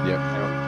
Yep.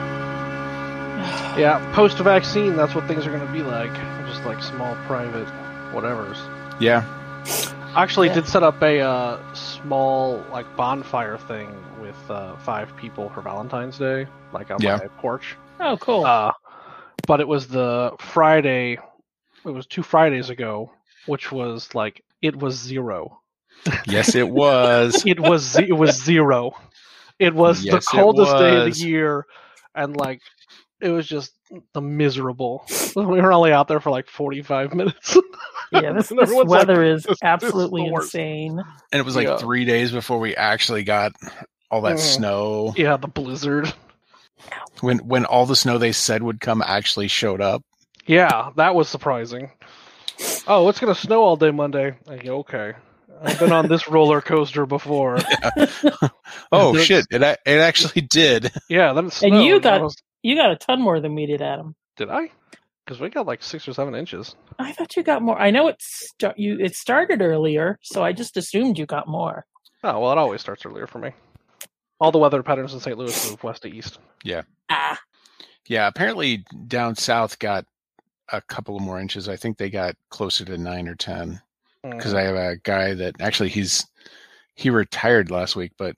Yeah, post-vaccine, that's what things are going to be like. Just like small private whatevers. Yeah. Actually, did set up a small like bonfire thing with 5 people for Valentine's Day, like on my porch. Oh, cool. But it was the Friday. It was 2 Fridays ago, which was like it was 0. Yes, it was. It was 0. It was the coldest day of the year, and like it was just the miserable. We were only out there for like 45 minutes. Yeah, this weather is absolutely insane. And it was like 3 days before we actually got all that snow. Yeah, the blizzard. When all the snow they said would come actually showed up. Yeah, that was surprising. Oh, it's going to snow all day Monday. Okay. I've been on this roller coaster before. Yeah. Oh, shit. It actually did. Yeah, then it snowed. And you got a ton more than we did, Adam. Did I? Because we got like 6 or 7 inches. I thought you got more. I know it started earlier, so I just assumed you got more. Oh, well, it always starts earlier for me. All the weather patterns in St. Louis move west to east. Yeah. Yeah, apparently down south got a couple of more inches. I think they got closer to 9 or 10. Because I have a guy that actually he retired last week, but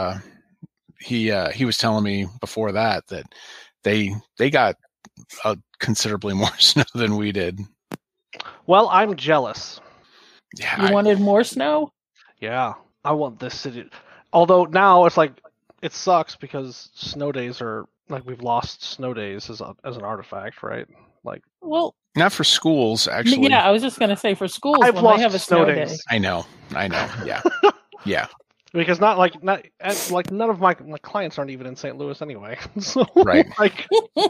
he was telling me before that they got considerably more snow than we did. Well, I'm jealous. Yeah, you wanted more snow? Yeah, I want this city. Although now it's like it sucks because snow days are like we've lost snow days as an artifact, right? Like, well, not for schools actually. Yeah, I was just gonna say for schools I've when lost they have a snow day. I know. Yeah, yeah. Because not none of my clients aren't even in St. Louis anyway. So, right. Like,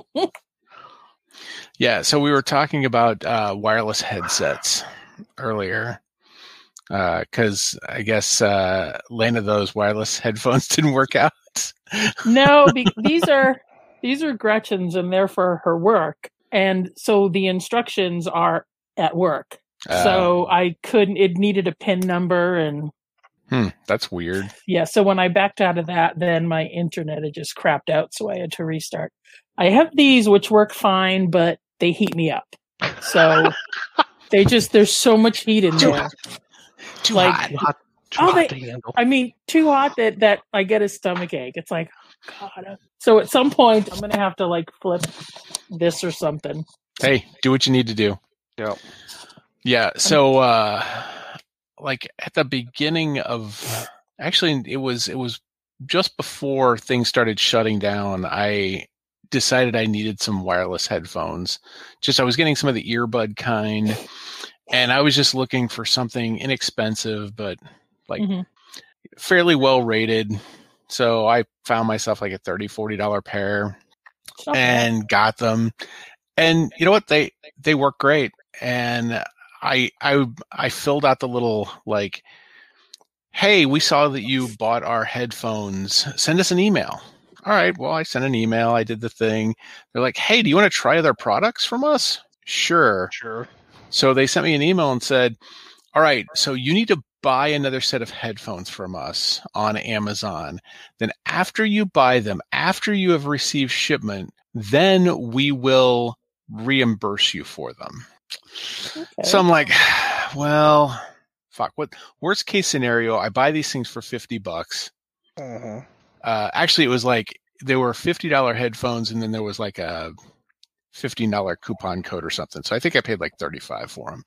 yeah. So we were talking about wireless headsets earlier. Because I guess Lana, those wireless headphones didn't work out. No, these are Gretchen's, and they're for her work, and so the instructions are at work. So I couldn't. It needed a PIN number, and that's weird. Yeah. So when I backed out of that, then my internet had just crapped out, so I had to restart. I have these which work fine, but they heat me up. So there's so much heat in there. Too hot. Too hot to handle. I mean, too hot that I get a stomach ache. It's like, God. So at some point, I'm going to have to like flip this or something. Hey, do what you need to do. Yeah. Yeah. So, like at the beginning of, actually, it was just before things started shutting down. I decided I needed some wireless headphones. I was getting some of the earbud kind. And I was just looking for something inexpensive, but like fairly well rated. So I found myself like a $30, $40 pair and got them. And you know what? They work great. And I filled out the little like, hey, we saw that you bought our headphones. Send us an email. All right. Well, I sent an email. I did the thing. They're like, hey, do you want to try other products from us? Sure. So they sent me an email and said, all right, so you need to buy another set of headphones from us on Amazon. Then after you buy them, after you have received shipment, then we will reimburse you for them. Okay. So I'm like, well, fuck. What worst case scenario? I buy these things for $50. Actually, it was like they were $50 headphones, and then there was like a $15 coupon code or something. So I think I paid like $35 for them.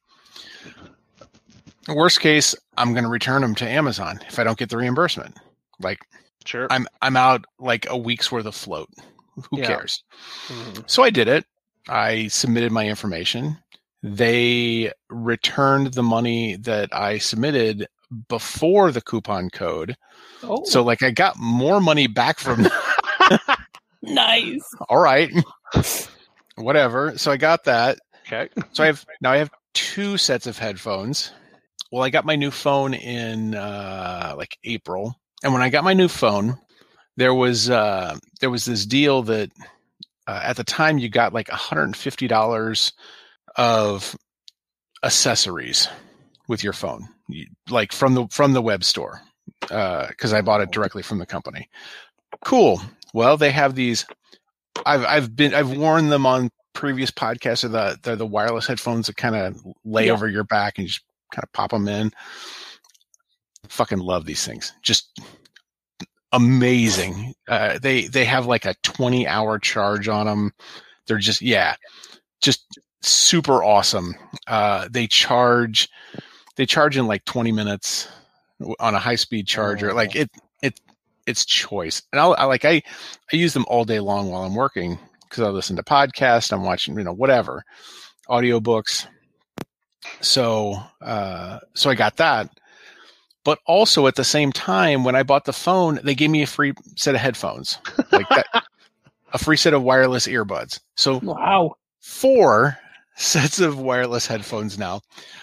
Worst case, I'm going to return them to Amazon if I don't get the reimbursement. Like, sure, I'm out like a week's worth of float. Who cares? So I did it. I submitted my information. They returned the money that I submitted before the coupon code. Oh. So like I got more money back from them. Nice. All right. Whatever. So I got that. Okay. So I have 2 sets of headphones. Well, I got my new phone in like April, and when I got my new phone, there was this deal that at the time you got like $150 of accessories with your phone, like from the web store, because I bought it directly from the company. Cool. Well, they have these. I've worn them on previous podcasts. They're the wireless headphones that kind of lay over your back and you just kind of pop them in. Fucking love these things. Just amazing. They have like a 20-hour charge on them. They're just super awesome. They charge in like 20 minutes on a high-speed charger. Like it's choice. And I use them all day long while I'm working because I listen to podcasts, I'm watching, whatever, audiobooks. So I got that. But also at the same time, when I bought the phone, they gave me a free set of headphones, like that, a free set of wireless earbuds. So wow, 4 sets of wireless headphones now.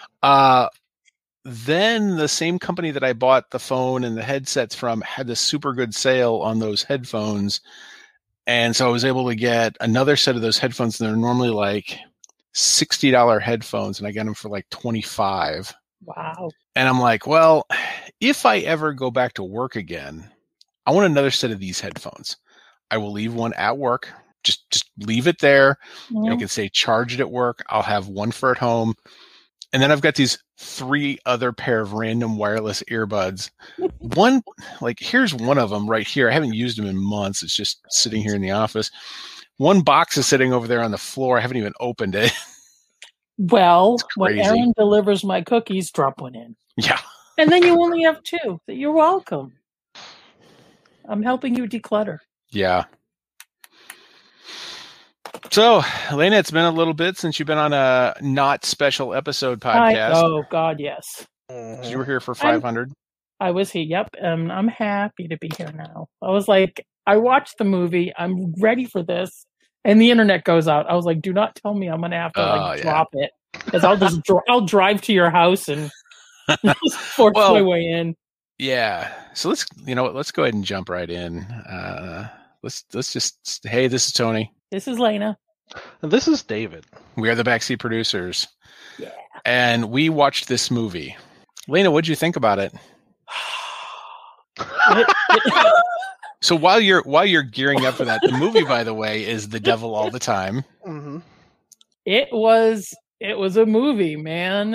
Then the same company that I bought the phone and the headsets from had this super good sale on those headphones. And so I was able to get another set of those headphones. And they're normally like $60 headphones. And I got them for like $25. Wow. And I'm like, well, if I ever go back to work again, I want another set of these headphones. I will leave one at work. Just leave it there. I can say charge it at work. I'll have one for at home. And then I've got these 3 other pair of random wireless earbuds. One, like, here's one of them right here. I haven't used them in months. It's just sitting here in the office. One box is sitting over there on the floor. I haven't even opened it. Well, when Aaron delivers my cookies, drop one in. Yeah. And then you only have 2. You're welcome. I'm helping you declutter. Yeah. So, Elena, it's been a little bit since you've been on a not special episode podcast. Oh, God, yes. You were here for 500. I was here, yep. I'm happy to be here now. I was like, I watched the movie. I'm ready for this. And the internet goes out. I was like, do not tell me I'm going to have to drop it. Because I'll drive to your house and just force my way in. Yeah. So let's go ahead and jump right in. Let's just, hey, this is Tony. This is Lena. And this is David. We are the Backseat Producers. Yeah. And we watched this movie. Lena, what'd you think about it? So while you're gearing up for that, the movie, by the way, is The Devil All the Time. Mm-hmm. It was a movie, man.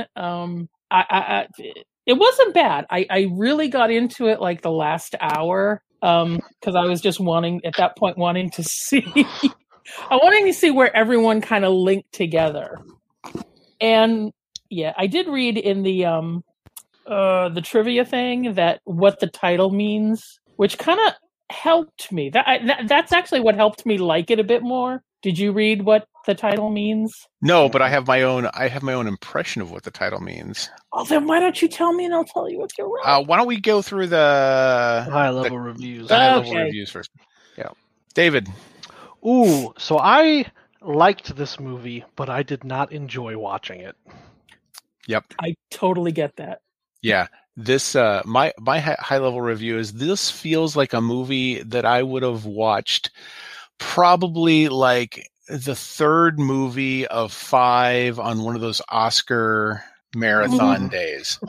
It wasn't bad. I really got into it like the last hour because I was just wanting to see. I wanted to see where everyone kind of linked together. And yeah, I did read in the trivia thing that what the title means, which kind of helped me. That's actually what helped me like it a bit more. Did you read what the title means? No, but I have my own impression of what the title means. Oh, then why don't you tell me and I'll tell you if you're right. Why don't we go through the high-level reviews? The high-level reviews first. Yeah. David. Ooh, so I liked this movie, but I did not enjoy watching it. Yep. I totally get that. Yeah. This my high-level review is this feels like a movie that I would have watched probably like the 3rd movie of 5 on one of those Oscar marathon days.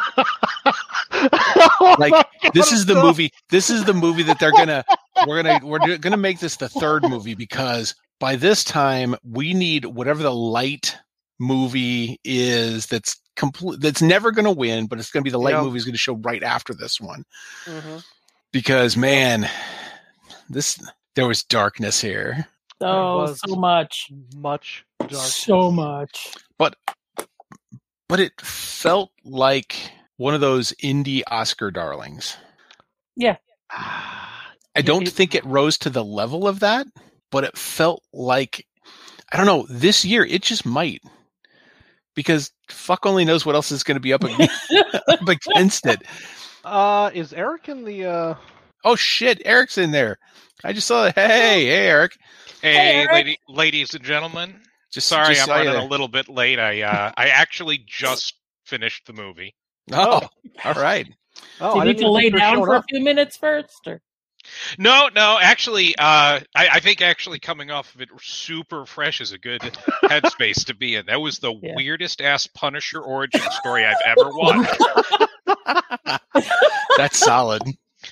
Like this is the movie that we're gonna make this the 3rd movie because by this time we need whatever the light movie is that's never going to win, but it's going to be the light movie is going to show right after this one. Mm-hmm. Because man, there was darkness here. Oh, so much darkness. So much. But it felt like one of those indie Oscar darlings. Yeah. I don't think it rose to the level of that, but it felt like, I don't know, this year it just might. Because fuck only knows what else is going to be up against it. Is Eric in the... Oh, shit. Eric's in there. I just saw that. Hey, Eric. Hey, Eric. Ladies and gentlemen. Sorry, I'm running a little bit late. I actually just finished the movie. Oh, all right. Oh, you need to lay down for a few minutes first? Or? No. Actually, I think actually coming off of it super fresh is a good headspace to be in. That was the weirdest ass Punisher origin story I've ever watched. That's solid.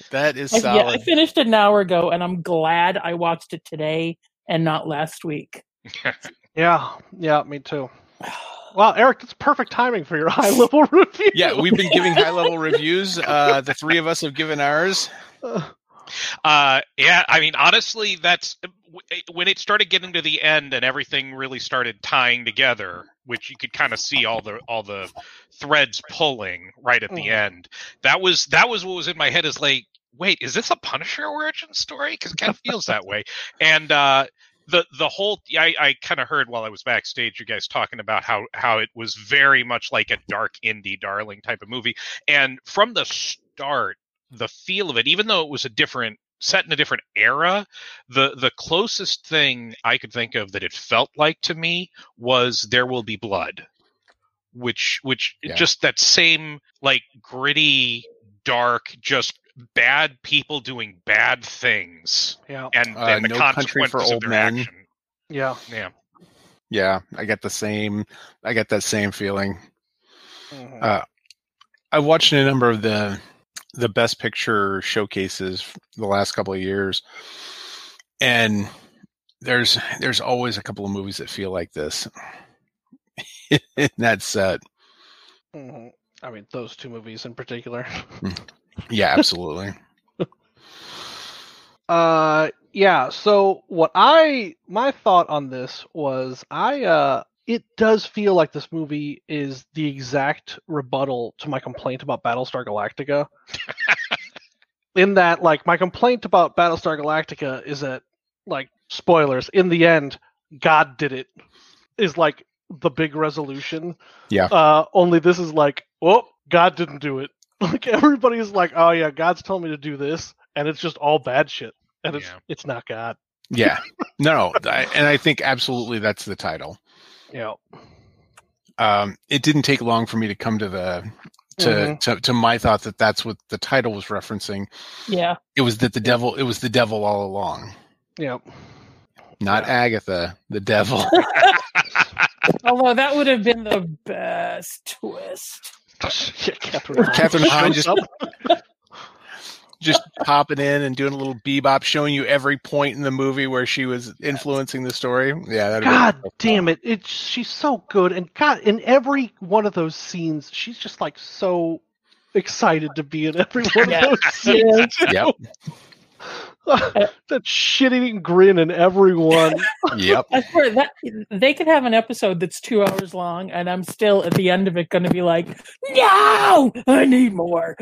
That is solid. I finished it an hour ago, and I'm glad I watched it today and not last week. Yeah, me too. Wow, Eric, that's perfect timing for your high-level review. Yeah, we've been giving high-level reviews. The three of us have given ours. Yeah, I mean, honestly, that's when it started getting to the end and everything really started tying together, which you could kind of see all the threads pulling right at the end. That was what was in my head, is like, wait, is this a Punisher origin story? Because it kind of feels that way. And the whole, I kind of heard while I was backstage you guys talking about how it was very much like a dark indie darling type of movie, and from the start, the feel of it, even though it was set in a different era, the closest thing I could think of that it felt like to me was There Will Be Blood, which just that same like gritty, dark, just bad people doing bad things, and the No consequences Country for Old of their Men. action. Yeah. I get that same feeling. Mm-hmm. I watched a number of the Best Picture showcases the last couple of years, and there's always a couple of movies that feel like this in that set. Mm-hmm. I mean, those two movies in particular. Yeah, absolutely. Yeah. So my thought on this was, it does feel like this movie is the exact rebuttal to my complaint about Battlestar Galactica. In that, like, my complaint about Battlestar Galactica is that, like, spoilers, in the end, God did it, is like the big resolution. Yeah. Only this is like, oh, God didn't do it. Like, everybody's like, oh yeah, God's telling me to do this, and it's just all bad shit. And it's not God. Yeah. No, and I think absolutely that's the title. Yeah. It didn't take long for me to come to to my thought that that's what the title was referencing. Yeah. It was that it was the devil all along. Yep. Not Agatha, the devil. Although that would have been the best twist. Yeah, Catherine Hahn just popping in and doing a little bebop, showing you every point in the movie where she was influencing the story. Yeah, God damn it! She's so good, and God, in every one of those scenes, she's just like so excited to be in every one of those scenes. Yep. That shit-eating grin in everyone. Yep. I swear that they could have an episode that's 2 hours long, and I'm still at the end of it going to be like, no, I need more.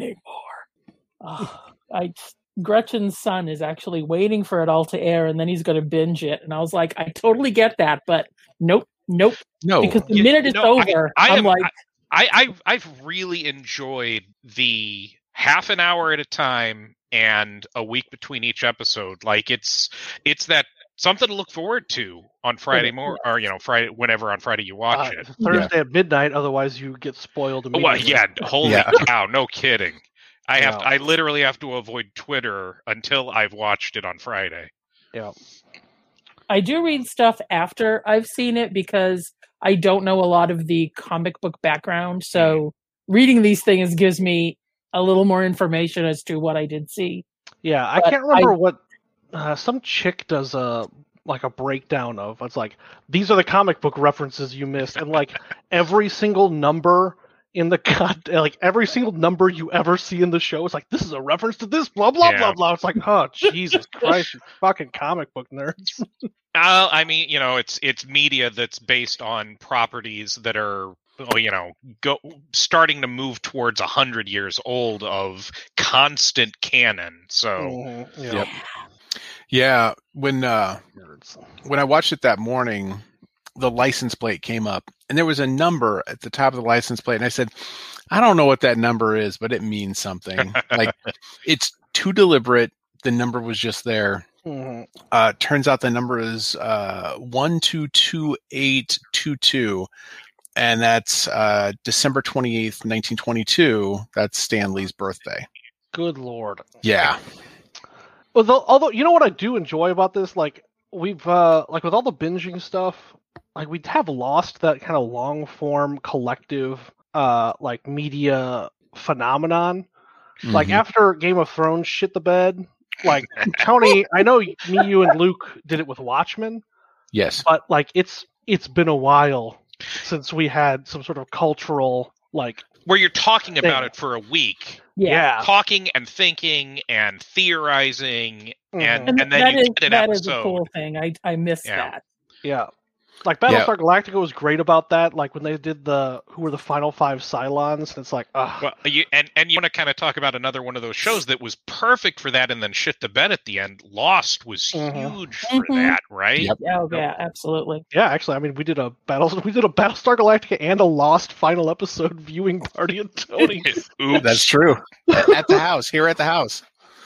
Gretchen's son is actually waiting for it all to air, and then he's going to binge it. And I was like, I totally get that, but nope. No, because the minute it's over, I've really enjoyed the half an hour at a time and a week between each episode. Like it's that something to look forward to on Friday morning, or Friday, whenever on Friday you watch it. Thursday at midnight, otherwise you get spoiled immediately. Well, yeah, holy cow, no kidding. I literally have to avoid Twitter until I've watched it on Friday. Yeah. I do read stuff after I've seen it because I don't know a lot of the comic book background. So reading these things gives me a little more information as to what I did see. Yeah, I can't remember what some chick does a breakdown of. It's like, these are the comic book references you missed, and like every single number in the every single number you ever see in the show, it's like, this is a reference to this, blah blah blah blah. It's like, oh Jesus Christ, you fucking comic book nerds. I mean, it's media that's based on properties that are, starting to move towards 100 years old of constant canon. So, Yep. Yeah, when I watched it that morning, the license plate came up, and there was a number at the top of the license plate, and I said, I don't know what that number is, but it means something. Like, it's too deliberate. The number was just there. Turns out the number is 122822, and that's December 28th, 1922. That's Stan Lee's birthday. Good Lord. Yeah. Although, you know what I do enjoy about this? Like, we've like with all the binging stuff, like, we have lost that kind of long form collective like media phenomenon. Like Mhm. after Game of Thrones shit the bed, like Tony, I know me, you, and Luke did it with Watchmen, Yes. but like it's been a while since we had some sort of cultural like Where you're talking about Thing. it for a week, Yeah. talking and thinking and theorizing, and And then that you is get an that episode. is a cool thing. I miss Yeah. that. Yeah. Like Battlestar Galactica was great about that. Like when they did who were the final 5 Cylons, and it's like, Well, you want to kind of talk about another one of those shows that was perfect for that, and then shit the bed at the end. Lost was Mhm. huge for Mhm. that, right? Yep. Yeah, absolutely. yeah, actually, I mean, we did a Battlestar Galactica and a Lost final episode viewing party at Tony. Oops. That's true. At the house, here at the house.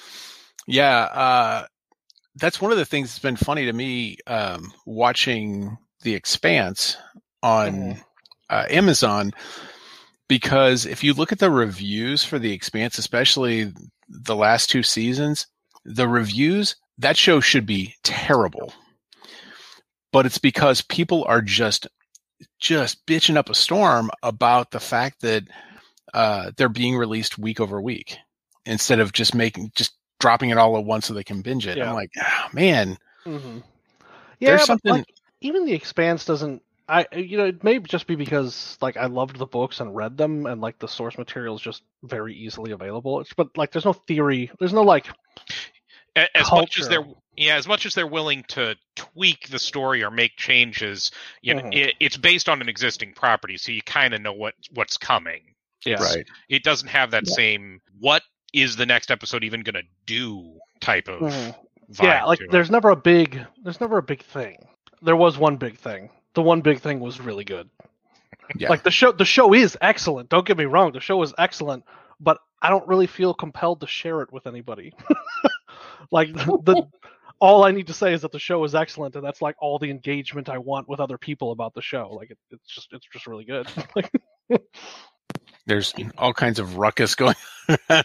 Yeah, that's one of the things that's been funny to me watching The Expanse on Amazon, because if you look at the reviews for The Expanse, especially the last 2 seasons, the reviews, that show should be terrible. But it's because people are just bitching up a storm about the fact that they're being released week over week instead of just dropping it all at once so they can binge it. Yeah. I'm like, oh, man, Yeah, there's but something. like, even The Expanse doesn't. It may just be because like I loved the books and read them, and like the source material is just very easily available. But like, there's no theory. There's no like. As much as culture. as much as they're willing to tweak the story or make changes, Mhm. it's based on an existing property, so you kind of know what's coming. Yeah. Right. It doesn't have that Yeah. same "what is the next episode even going to do" type of Mhm. vibe. Yeah, like to it. there's never a big thing. There was one big thing. The one big thing was really good. Yeah. Like the show is excellent. Don't get me wrong, the show is excellent, but I don't really feel compelled to share it with anybody. Like all I need to say is that the show is excellent, and that's like all the engagement I want with other people about the show. Like it's just really good. Like, There's all kinds of ruckus going on.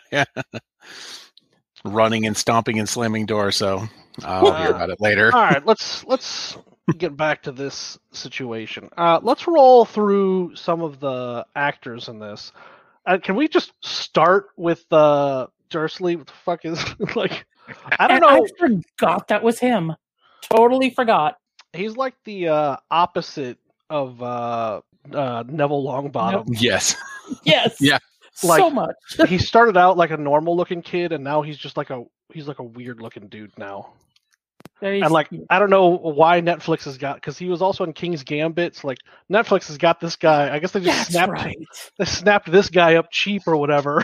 Running and stomping and slamming doors, so I'll hear about it later. all right, let's get back to this situation. Let's roll through some of the actors in this. Can we just start with Dursley? What the fuck is like? I don't And I know. forgot that was him. Totally forgot. He's like the opposite of Neville Longbottom. Yes. Yes. Yeah. So Like- much. He started out like a normal looking kid, and now he's just like a weird looking dude now. And like I don't know why Netflix has got, because he was also in King's Gambit. So like Netflix has got this guy. I guess they just That's snapped this guy up cheap or whatever.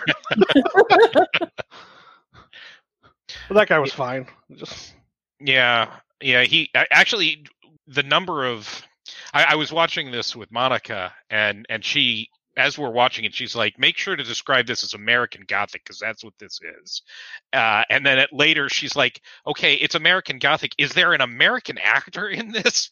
But that guy was fine. Just Yeah. He actually, the number of I was watching this with Monica, and she, as we're watching it, she's like, make sure to describe this as American Gothic, because that's what this is. And then later she's like, okay, it's American Gothic. Is there an American actor in this?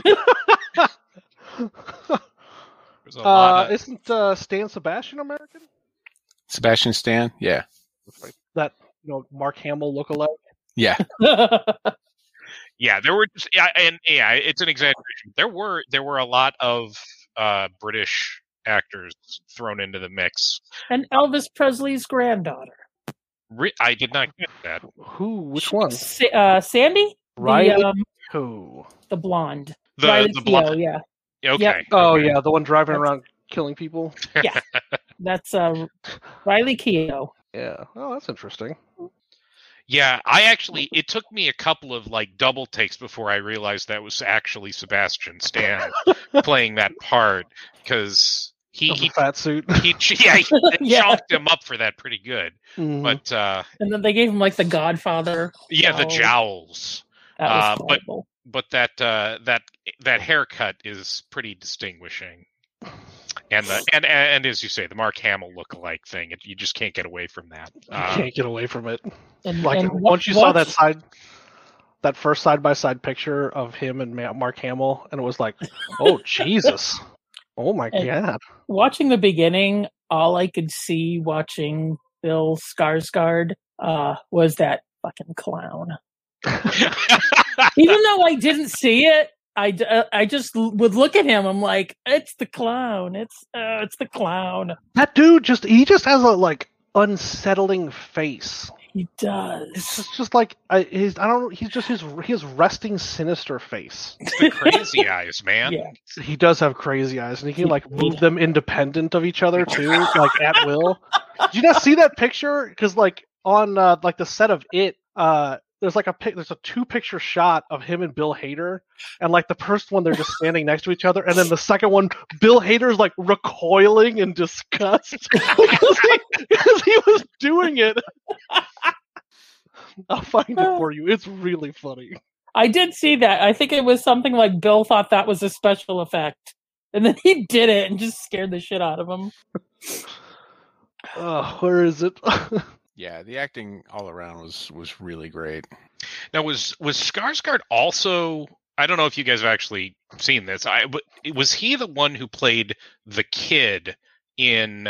There's a lot of, isn't Stan Sebastian American? Sebastian Stan. Yeah. That Mark Hamill lookalike. Yeah. yeah, there were just, it's an exaggeration. There were a lot of British actors thrown into the mix. And Elvis Presley's granddaughter. I did not get that. Who? Which one? Sandy? Riley. The, Who? the blonde. The Riley the Keough, blonde. yeah. Okay. Yep. Oh okay. yeah, the one driving That's- around killing people. That's Riley Keough. Yeah. Oh, that's interesting. Yeah, it took me a couple of like double takes before I realized that was actually Sebastian Stan playing that part, because The he fat suit. Yeah. chomped him up for that pretty good. Mhm. But And then they gave him like the Godfather. yeah, the Oh. jowls. That was But- horrible. But that haircut is pretty distinguishing. And and as you say, the Mark Hamill look-alike thing, you just can't get away from that. You can't get away from it. And, Like and once you saw watch- that first side by side picture of him and Mark Hamill, and it was like, oh Jesus, oh my And- God. watching the beginning, all I could see watching Bill Skarsgård was that fucking clown. Even though I didn't see it, I just would look at him. I'm like, it's the clown. It's the clown. That dude he just has unsettling face. He does. It's just like his. I don't know. He's just his resting sinister face. It's the crazy eyes, man. Yeah. He does have crazy eyes, and he can like move them independent of each other too, like at will. Did you not see that picture? Because like on like the set of It, there's like there's a 2-picture shot of him and Bill Hader, and like the first one they're just standing next to each other, and then the second one Bill Hader's like recoiling in disgust because he was doing it. I'll find it for you. It's really funny. I did see that. I think it was something like Bill thought that was a special effect, and then he did it and just scared the shit out of him. Where is it? Yeah, the acting all around was really great. Now, was Skarsgård also? I don't know if you guys have actually seen this. But was he the one who played the kid in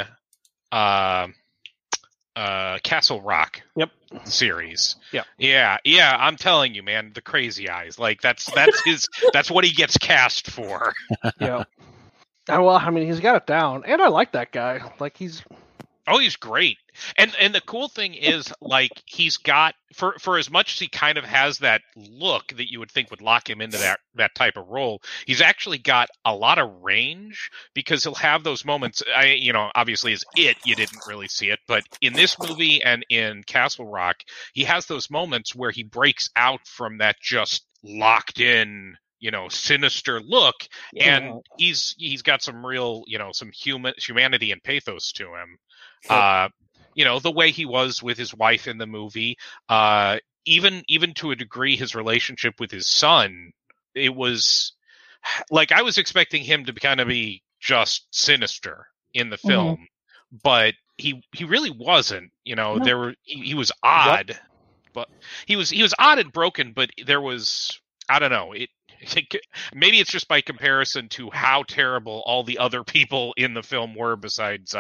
Castle Rock? Yep. Series. Yep. Yeah. I'm telling you, man, the crazy eyes. Like that's his. That's what he gets cast for. Yeah. Well, I mean, he's got it down, and I like that guy. Like he's great. And the cool thing is, like, he's got for as much as he kind of has that look that you would think would lock him into that type of role, he's actually got a lot of range because he'll have those moments. Obviously as It, you didn't really see it, but in this movie and in Castle Rock, he has those moments where he breaks out from that just locked in, sinister look, and he's got some real, some humanity and pathos to him. The way he was with his wife in the movie, even to a degree, his relationship with his son, it was like I was expecting him to kind of be just sinister in the film, but he really wasn't. No. He was odd, but he was odd and broken. But there was, I don't know, maybe it's just by comparison to how terrible all the other people in the film were besides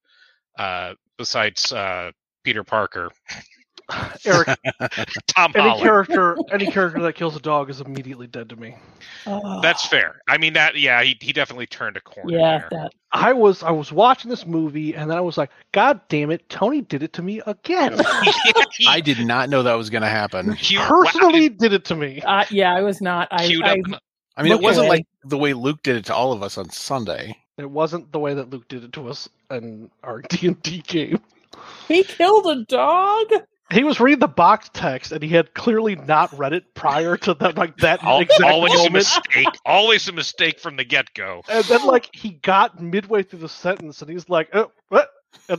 Peter Parker. Eric, Tom Holland. Any character that kills a dog is immediately dead to me. That's fair. I mean he definitely turned a corner. Yeah, there. that. I was watching this movie and then I was like, God damn it, Tony did it to me again. I did not know that was going to happen. He personally did it to me. Yeah, I was not. I mean, it wasn't like the way Luke did it to all of us on Sunday. It wasn't the way that Luke did it to us in our D&D game. He killed a dog? He was reading the box text, and he had clearly not read it prior to that exact moment. Always a mistake from the get-go. And then, he got midway through the sentence, and he's like, "Oh, what?" And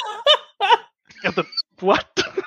what?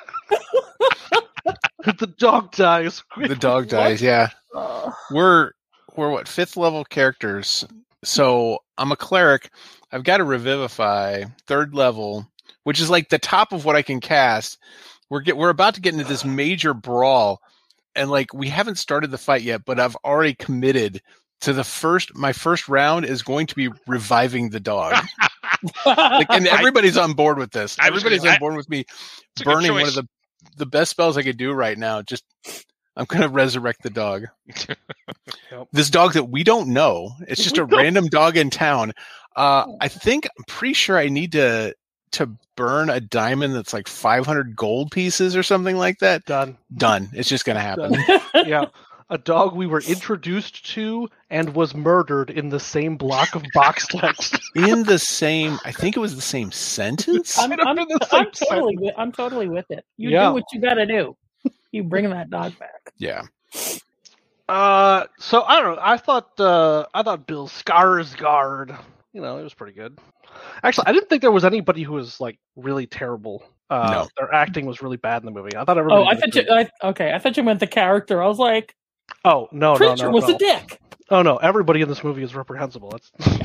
The dog dies. The dog dies. Yeah. We're what, 5th level characters. So I'm a cleric. I've got to revivify 3rd level, which is like the top of what I can cast. We're about to get into this major brawl, and we haven't started the fight yet, but I've already committed to my first round is going to be reviving the dog. And everybody's on board with this. Everybody's on board with me burning one of the best spells I could do right now. I'm going to resurrect the dog. Yep. This dog that we don't know. It's just a random dog in town. I'm pretty sure I need to burn a diamond that's like 500 gold pieces or something like that. Done. It's just going to happen. Yeah. A dog we were introduced to and was murdered in the same block of box text. I think it was the same sentence. I'm totally with it. You do what you got to do. You bring that dog back. Yeah. So I don't know. I thought Bill Skarsgård, it was pretty good. Actually, I didn't think there was anybody who was really terrible. No. Their acting was really bad in the movie. I thought everybody. I thought you meant the character. I was like, oh no, Preacher was a dick. Oh no, everybody in this movie is reprehensible.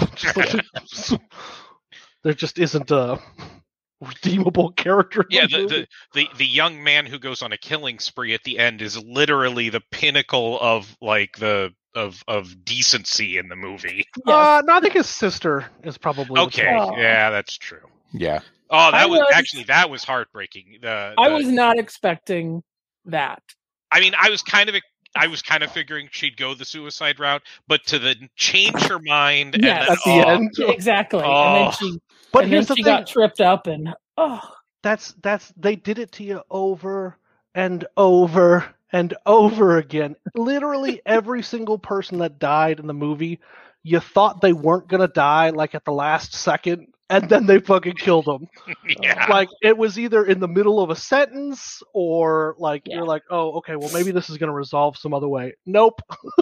There just isn't a redeemable character. Yeah, the young man who goes on a killing spree at the end is literally the pinnacle of of decency in the movie. No, I think his sister is probably okay. Yeah, that's true. Yeah. Oh, that was heartbreaking. I was not expecting that. I mean, I was kind of figuring she'd go the suicide route, but to change her mind at the end. Exactly. Oh. And then she got tripped up and that's they did it to you over and over and over again. Literally every single person that died in the movie, you thought they weren't gonna die like at the last second, and then they fucking killed them. Yeah. Like it was either in the middle of a sentence or like Yeah. you're like, oh, okay, well maybe this is gonna resolve some other way. Nope.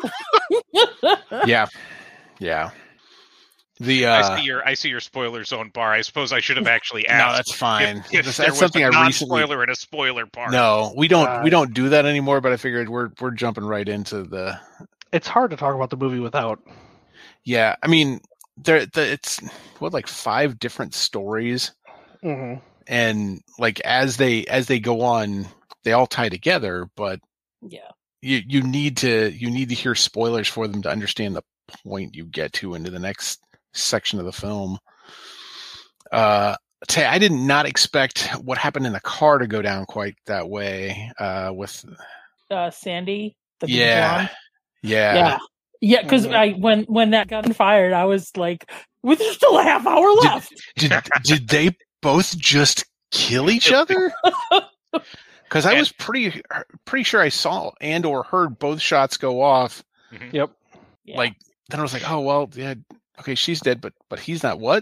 Yeah. Yeah. The I see your spoiler zone bar. I suppose I should have actually no, asked. that's fine. If That's there was something a I recently. non-spoiler and a spoiler part. No, we don't do that anymore. But I figured we're jumping right into the. It's hard to talk about the movie without. Yeah, I mean, it's like 5 different stories, Mhm. and like as they go on, they all tie together. But Yeah. you need to hear spoilers for them to understand the point you get to into the next section of the film. I did not expect what happened in the car to go down quite that way. With Sandy, the big yeah, blonde. yeah, Yeah, because when that gun fired, I was like, "Well, there's still a half hour left." Did they both just kill each other? Because I was pretty sure I saw and or heard both shots go off. Mhm. Yep. Yeah. Like then I was like, oh well, yeah, okay, she's dead, but he's not. What?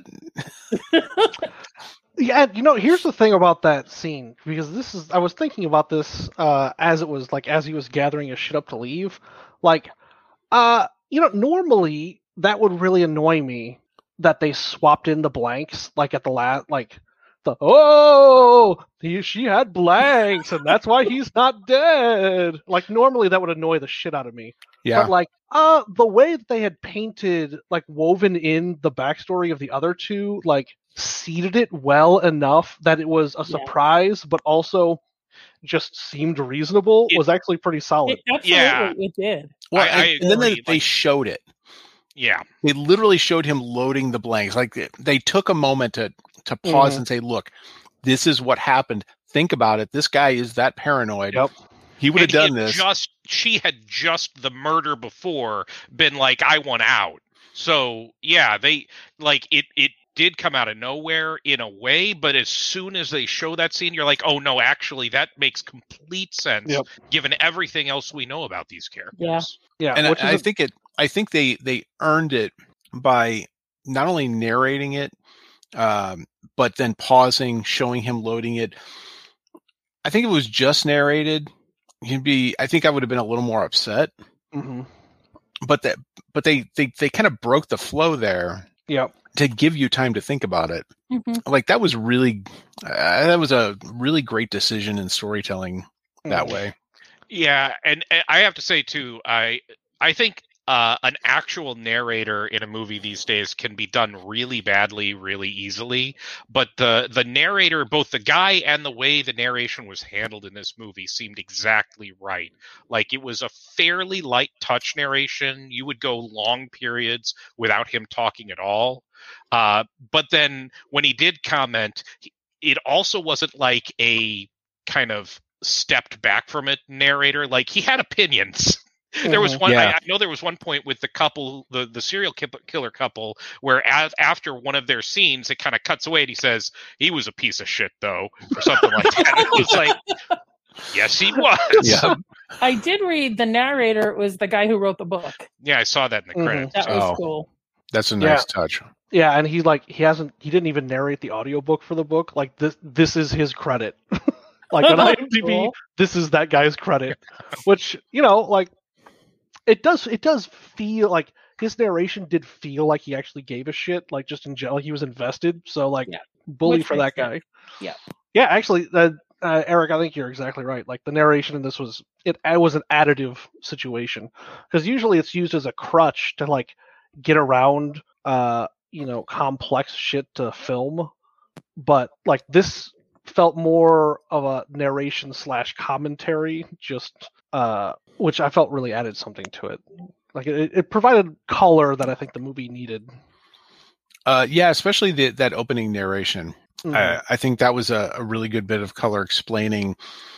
Yeah, here's the thing about that scene, because I was thinking about this as he was gathering his shit up to leave. Like, normally that would really annoy me that they swapped in the blanks, like at the last, like she had blanks and that's why he's not dead. Like normally that would annoy the shit out of me. Yeah. But like, the way that they had painted, like woven in the backstory of the other two, like seeded it well enough that it was a surprise, but also just seemed reasonable, was actually pretty solid. Absolutely, it did. Well, I and then agree, they showed it. Yeah. They literally showed him loading the blanks. Like they took a moment to pause and say, "Look, this is what happened. Think about it. This guy is that paranoid. Yep. He would have done this." She had just the murder before been like, I want out. So yeah, they like it did come out of nowhere in a way, but as soon as they show that scene, you're like, oh no, actually that makes complete sense given everything else we know about these characters. Yeah. And I think they earned it by not only narrating it, but then pausing, showing him loading it. I think if it was just narrated, I think I would have been a little more upset. Mm-hmm. But they kind of broke the flow there. Yep. To give you time to think about it. Mm-hmm. Like that was a really great decision in storytelling that way. Yeah, and I have to say too, I think an actual narrator in a movie these days can be done really badly, really easily. But the narrator, both the guy and the way the narration was handled in this movie seemed exactly right. Like it was a fairly light touch narration. You would go long periods without him talking at all. But then when he did comment, it also wasn't like a kind of stepped back from it narrator. Like he had opinions. There was one. Yeah. I know there was one point with the couple, the serial killer couple, where after one of their scenes, it kind of cuts away and he says he was a piece of shit, though, or something like that. And it's like, yes, he was. Yeah. I did read the narrator was the guy who wrote the book. Yeah, I saw that in the credits. That was cool. That's a nice touch. Yeah, and he didn't even narrate the audiobook for the book. Like this is his credit. Like on IMDb, Cool. This is that guy's credit. Which, like it does feel like his narration did feel like he actually gave a shit, like just in general, he was invested. So like, bully Which for that makes guy. sense. Yeah. Yeah, actually, Eric, I think you're exactly right. Like the narration in this was an additive situation, because usually it's used as a crutch to like get around complex shit to film, but like this felt more of a narration / commentary, just which I felt really added something to it. Like it provided color that I think the movie needed. Yeah, especially that opening narration. Mm-hmm. I think that was a really good bit of color explaining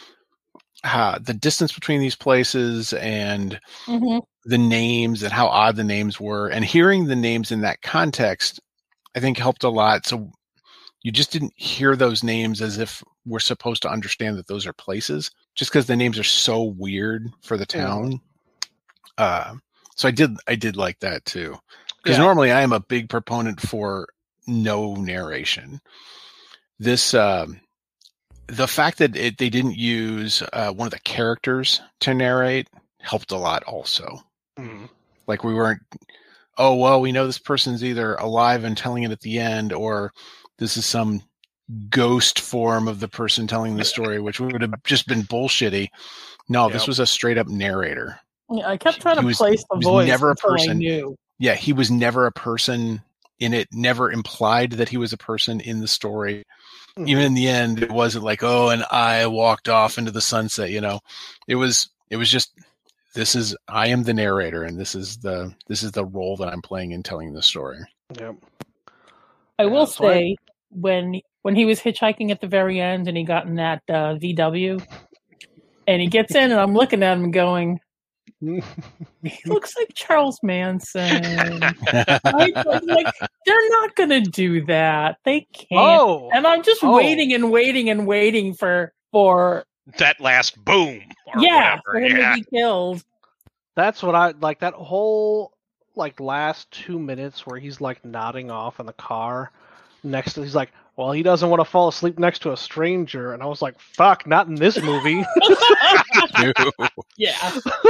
the distance between these places and the names and how odd the names were. And hearing the names in that context, I think helped a lot. So you just didn't hear those names as if we're supposed to understand that those are places, just because the names are so weird for the town. So I did like that too, because normally I am a big proponent for no narration. This the fact that they didn't use one of the characters to narrate helped a lot also. Like we weren't, oh, well, we know this person's either alive and telling it at the end, or this is some ghost form of the person telling the story, which would have just been bullshitty. No, this was a straight up narrator. Yeah, I kept trying to place the voice never a until I person. knew. Yeah, he was never a person in it, never implied that he was a person in the story. Even in the end, it wasn't like, oh, and I walked off into the sunset, you know. It was just, I am the narrator, and this is the role that I'm playing in telling the story. Yep. I will say, when he was hitchhiking at the very end and he got in that VW, and he gets in, and I'm looking at him going, he looks like Charles Manson. Like, they're not going to do that. They can't. And I'm just waiting and waiting and waiting for that last boom. Or for him to be killed. That's what I like. That whole last 2 minutes where he's nodding off in the car next to. He's like, well, he doesn't want to fall asleep next to a stranger, and I was like, fuck, not in this movie. Yeah.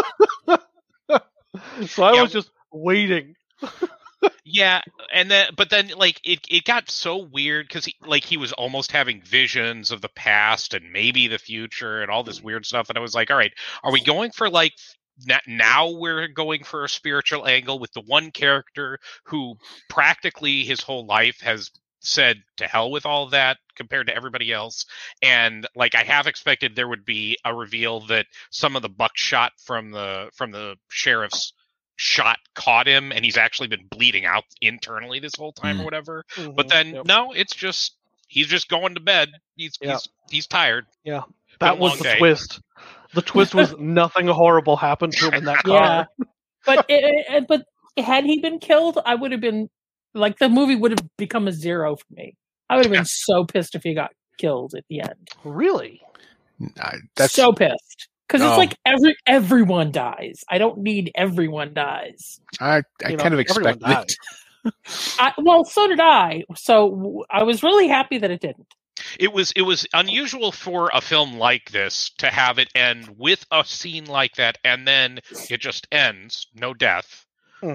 So I was just waiting. Yeah, but then it got so weird because he was almost having visions of the past and maybe the future and all this weird stuff, and I was like, all right, are we going for now we're going for a spiritual angle with the one character who practically his whole life has said to hell with all of that compared to everybody else, and I have expected there would be a reveal that some of the buckshot from the sheriff's shot caught him and he's actually been bleeding out internally this whole time or whatever. But then no, it's just he's just going to bed. He's tired. Yeah, that was the twist. The twist was nothing horrible happened to him in that car. But had he been killed, I would have been the movie would have become a 0 for me. I would have been so pissed if he got killed at the end. Really? That's so pissed. Because it's everyone dies. I don't need everyone dies. I kind of expected it. Well, so did I. So I was really happy that it didn't. It was unusual for a film like this to have it end with a scene like that, and then it just ends, no death.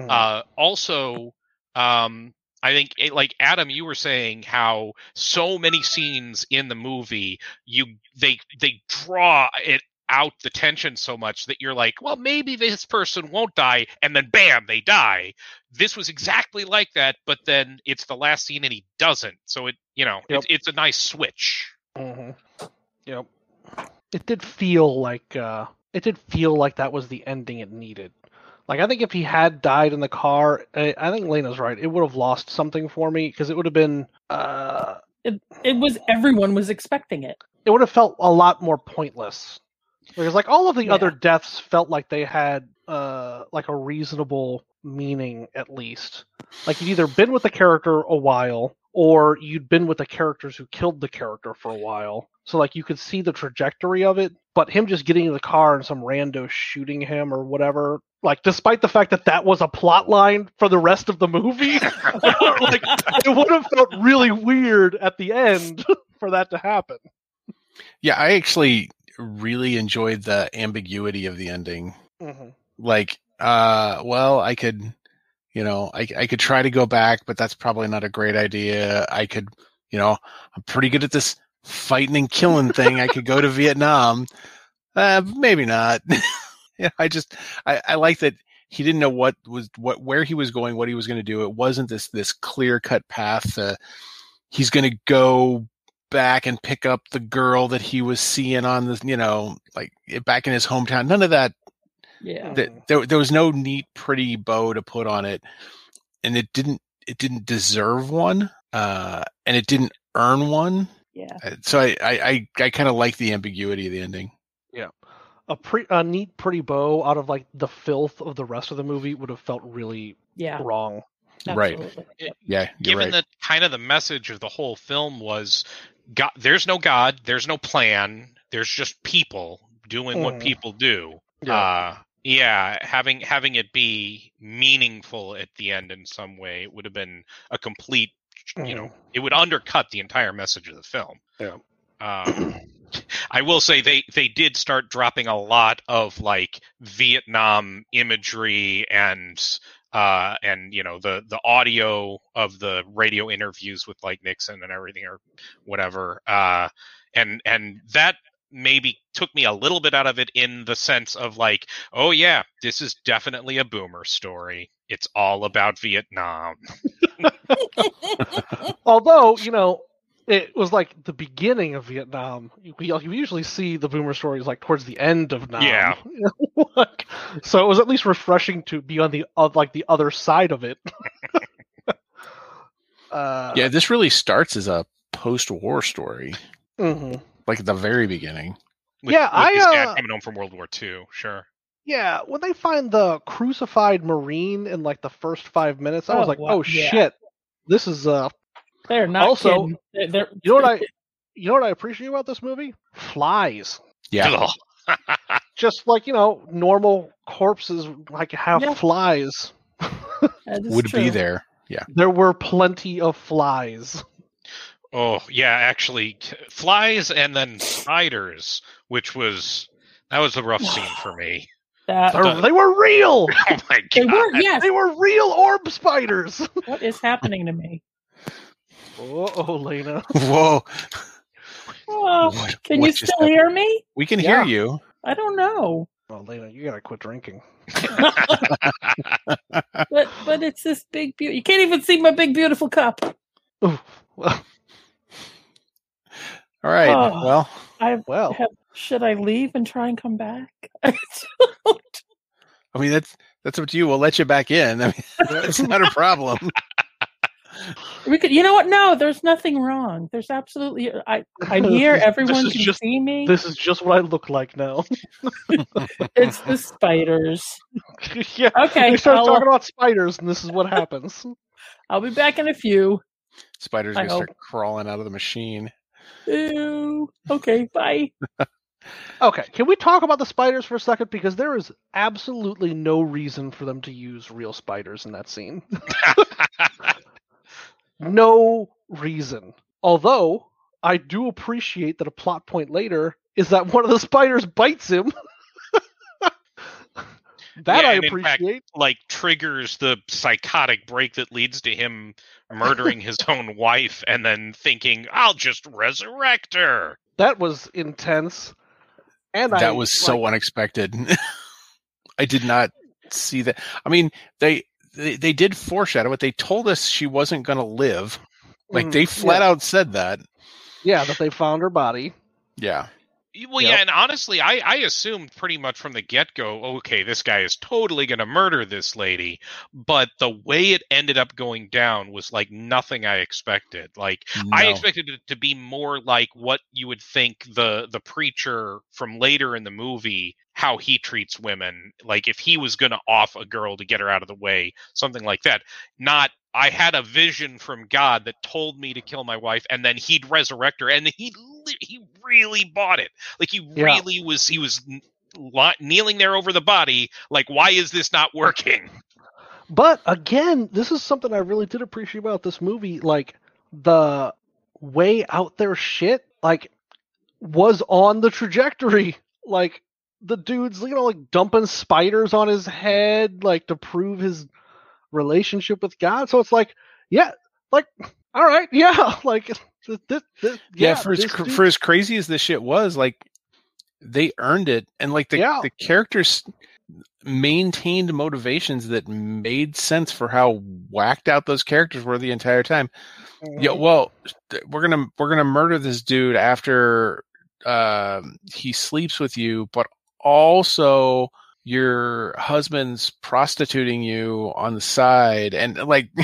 Also, I think, Adam, you were saying how so many scenes in the movie, they draw it out the tension so much that you're like, well, maybe this person won't die, and then bam, they die. This was exactly like that, but then it's the last scene and he doesn't. So it's a nice switch. Yep. It did feel like that was the ending it needed. I think if he had died in the car, I think Lena's right. It would have lost something for me because it would have been. It was everyone was expecting it. It would have felt a lot more pointless because all of the other deaths felt like they had a reasonable meaning at least. You'd either been with the character a while or you'd been with the characters who killed the character for a while. So you could see the trajectory of it, but him just getting in the car and some rando shooting him or whatever. Despite the fact that was a plot line for the rest of the movie, it would have felt really weird at the end for that to happen. Yeah, I actually really enjoyed the ambiguity of the ending. Well, I could, I could try to go back, but that's probably not a great idea. I could, I'm pretty good at this fighting and killing thing. I could go to Vietnam. Maybe not. Yeah, I like that he didn't know where he was going, what he was going to do. It wasn't this clear cut path. He's going to go back and pick up the girl that he was seeing on this, back in his hometown. None of that. Yeah. There was no neat, pretty bow to put on it, and it didn't deserve one, and it didn't earn one. Yeah. So I kind of like the ambiguity of the ending. Yeah. A neat, pretty bow out of the filth of the rest of the movie would have felt really wrong. Absolutely. Right. Yeah. Given right. that kind of the message of the whole film was God, there's no God, there's no plan, there's just people doing what people do. Having it be meaningful at the end in some way would have been a complete, it would undercut the entire message of the film. I will say they did start dropping a lot of like Vietnam imagery and the audio of the radio interviews with like Nixon and everything or whatever. And that maybe took me a little bit out of it in the sense of like, oh yeah, this is definitely a boomer story. It's all about Vietnam. Although, it was like the beginning of Vietnam. You usually see the boomer stories like towards the end of Nam. Yeah. So it was at least refreshing to be on the other side of it. This really starts as a post-war story, like at the very beginning. With his dad coming home from World War II. Sure. Yeah, when they find the crucified Marine in like the first 5 minutes, I was like, wow. Shit, this is They're not also. kidding. They're, You know what I appreciate about this movie? Flies. Yeah. Just like, normal corpses like have flies. Would true. be there. Yeah. There were plenty of flies. Oh, yeah, actually, flies and then spiders, that was a rough scene for me. They were real! Oh my god. They were, yes. They were real orb spiders! What is happening to me? Oh, Lena. Whoa. Oh, can you still hear me? We can hear you. I don't know. Oh, Lena, you gotta quit drinking. But it's this big, you can't even see my big, beautiful cup. Ooh, well, All right. well. Should I leave and try and come back? I mean, that's up to you. We'll let you back in. I mean, it's not a problem. We could. You know what? No, there's nothing wrong. There's absolutely. I'm here. Everyone can see me. This is just what I look like now. It's the spiders. Yeah. Okay. We start talking about spiders, and this is what happens. I'll be back in a few. Spiders are going to start crawling out of the machine. Ew. Okay. Bye. Okay, can we talk about the spiders for a second? Because there is absolutely no reason for them to use real spiders in that scene. No reason. Although, I do appreciate that a plot point later is that one of the spiders bites him. I appreciate. Fact, triggers the psychotic break that leads to him murdering his own wife and then thinking, I'll just resurrect her. That was intense. And that was so unexpected. I did not see that. I mean, they did foreshadow it. They told us she wasn't going to live. They flat out said that. Yeah, that they found her body. Yeah. Well, yeah, and honestly, I assumed pretty much from the get-go, okay, this guy is totally going to murder this lady, but the way it ended up going down was like nothing I expected. I expected it to be more like what you would think the preacher from later in the movie, how he treats women, like if he was going to off a girl to get her out of the way, something like that. Not, I had a vision from God that told me to kill my wife, and then he'd resurrect her, and he really bought it. He was kneeling there over the body, like, why is this not working? But again, this is something I really did appreciate about this movie. The way out there shit, was on the trajectory. The dude's, dumping spiders on his head, to prove his relationship with God. So it's all right, yeah, for as crazy as this shit was, they earned it, and the characters maintained motivations that made sense for how whacked out those characters were the entire time. Yeah, well, we're gonna murder this dude after he sleeps with you, but also your husband's prostituting you on the side, and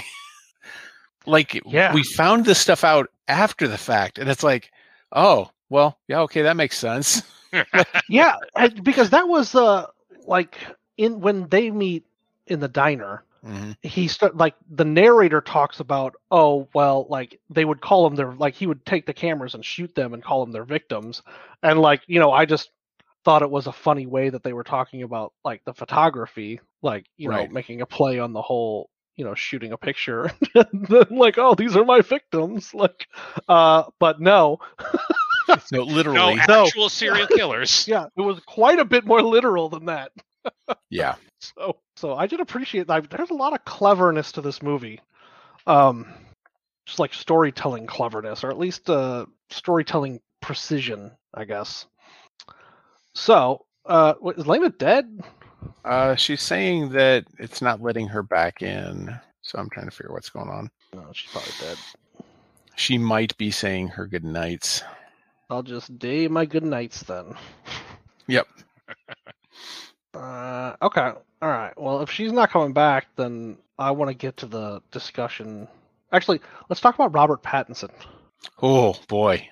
we found this stuff out after the fact, and it's oh, well, yeah, okay, that makes sense. Yeah, because that was when they meet in the diner, like the narrator talks about, oh well, like they would call them he would take the cameras and shoot them and call them their victims, and like I just thought it was a funny way that they were talking about like the photography, like Right. making a play on the whole shooting a picture like, oh, these are my victims, like but no. No, literally. No, actual serial killers. Yeah, it was quite a bit more literal than that. Yeah. So I did appreciate that. There's a lot of cleverness to this movie, just like storytelling cleverness, or at least storytelling precision, I guess. So, is Lena dead? She's saying that it's not letting her back in, so I'm trying to figure what's going on. No, she's probably dead. She might be saying her good nights. I'll just day my good nights then. Yep. Okay. All right. Well, if she's not coming back, then I want to get to the discussion. Actually, let's talk about Robert Pattinson. Oh boy.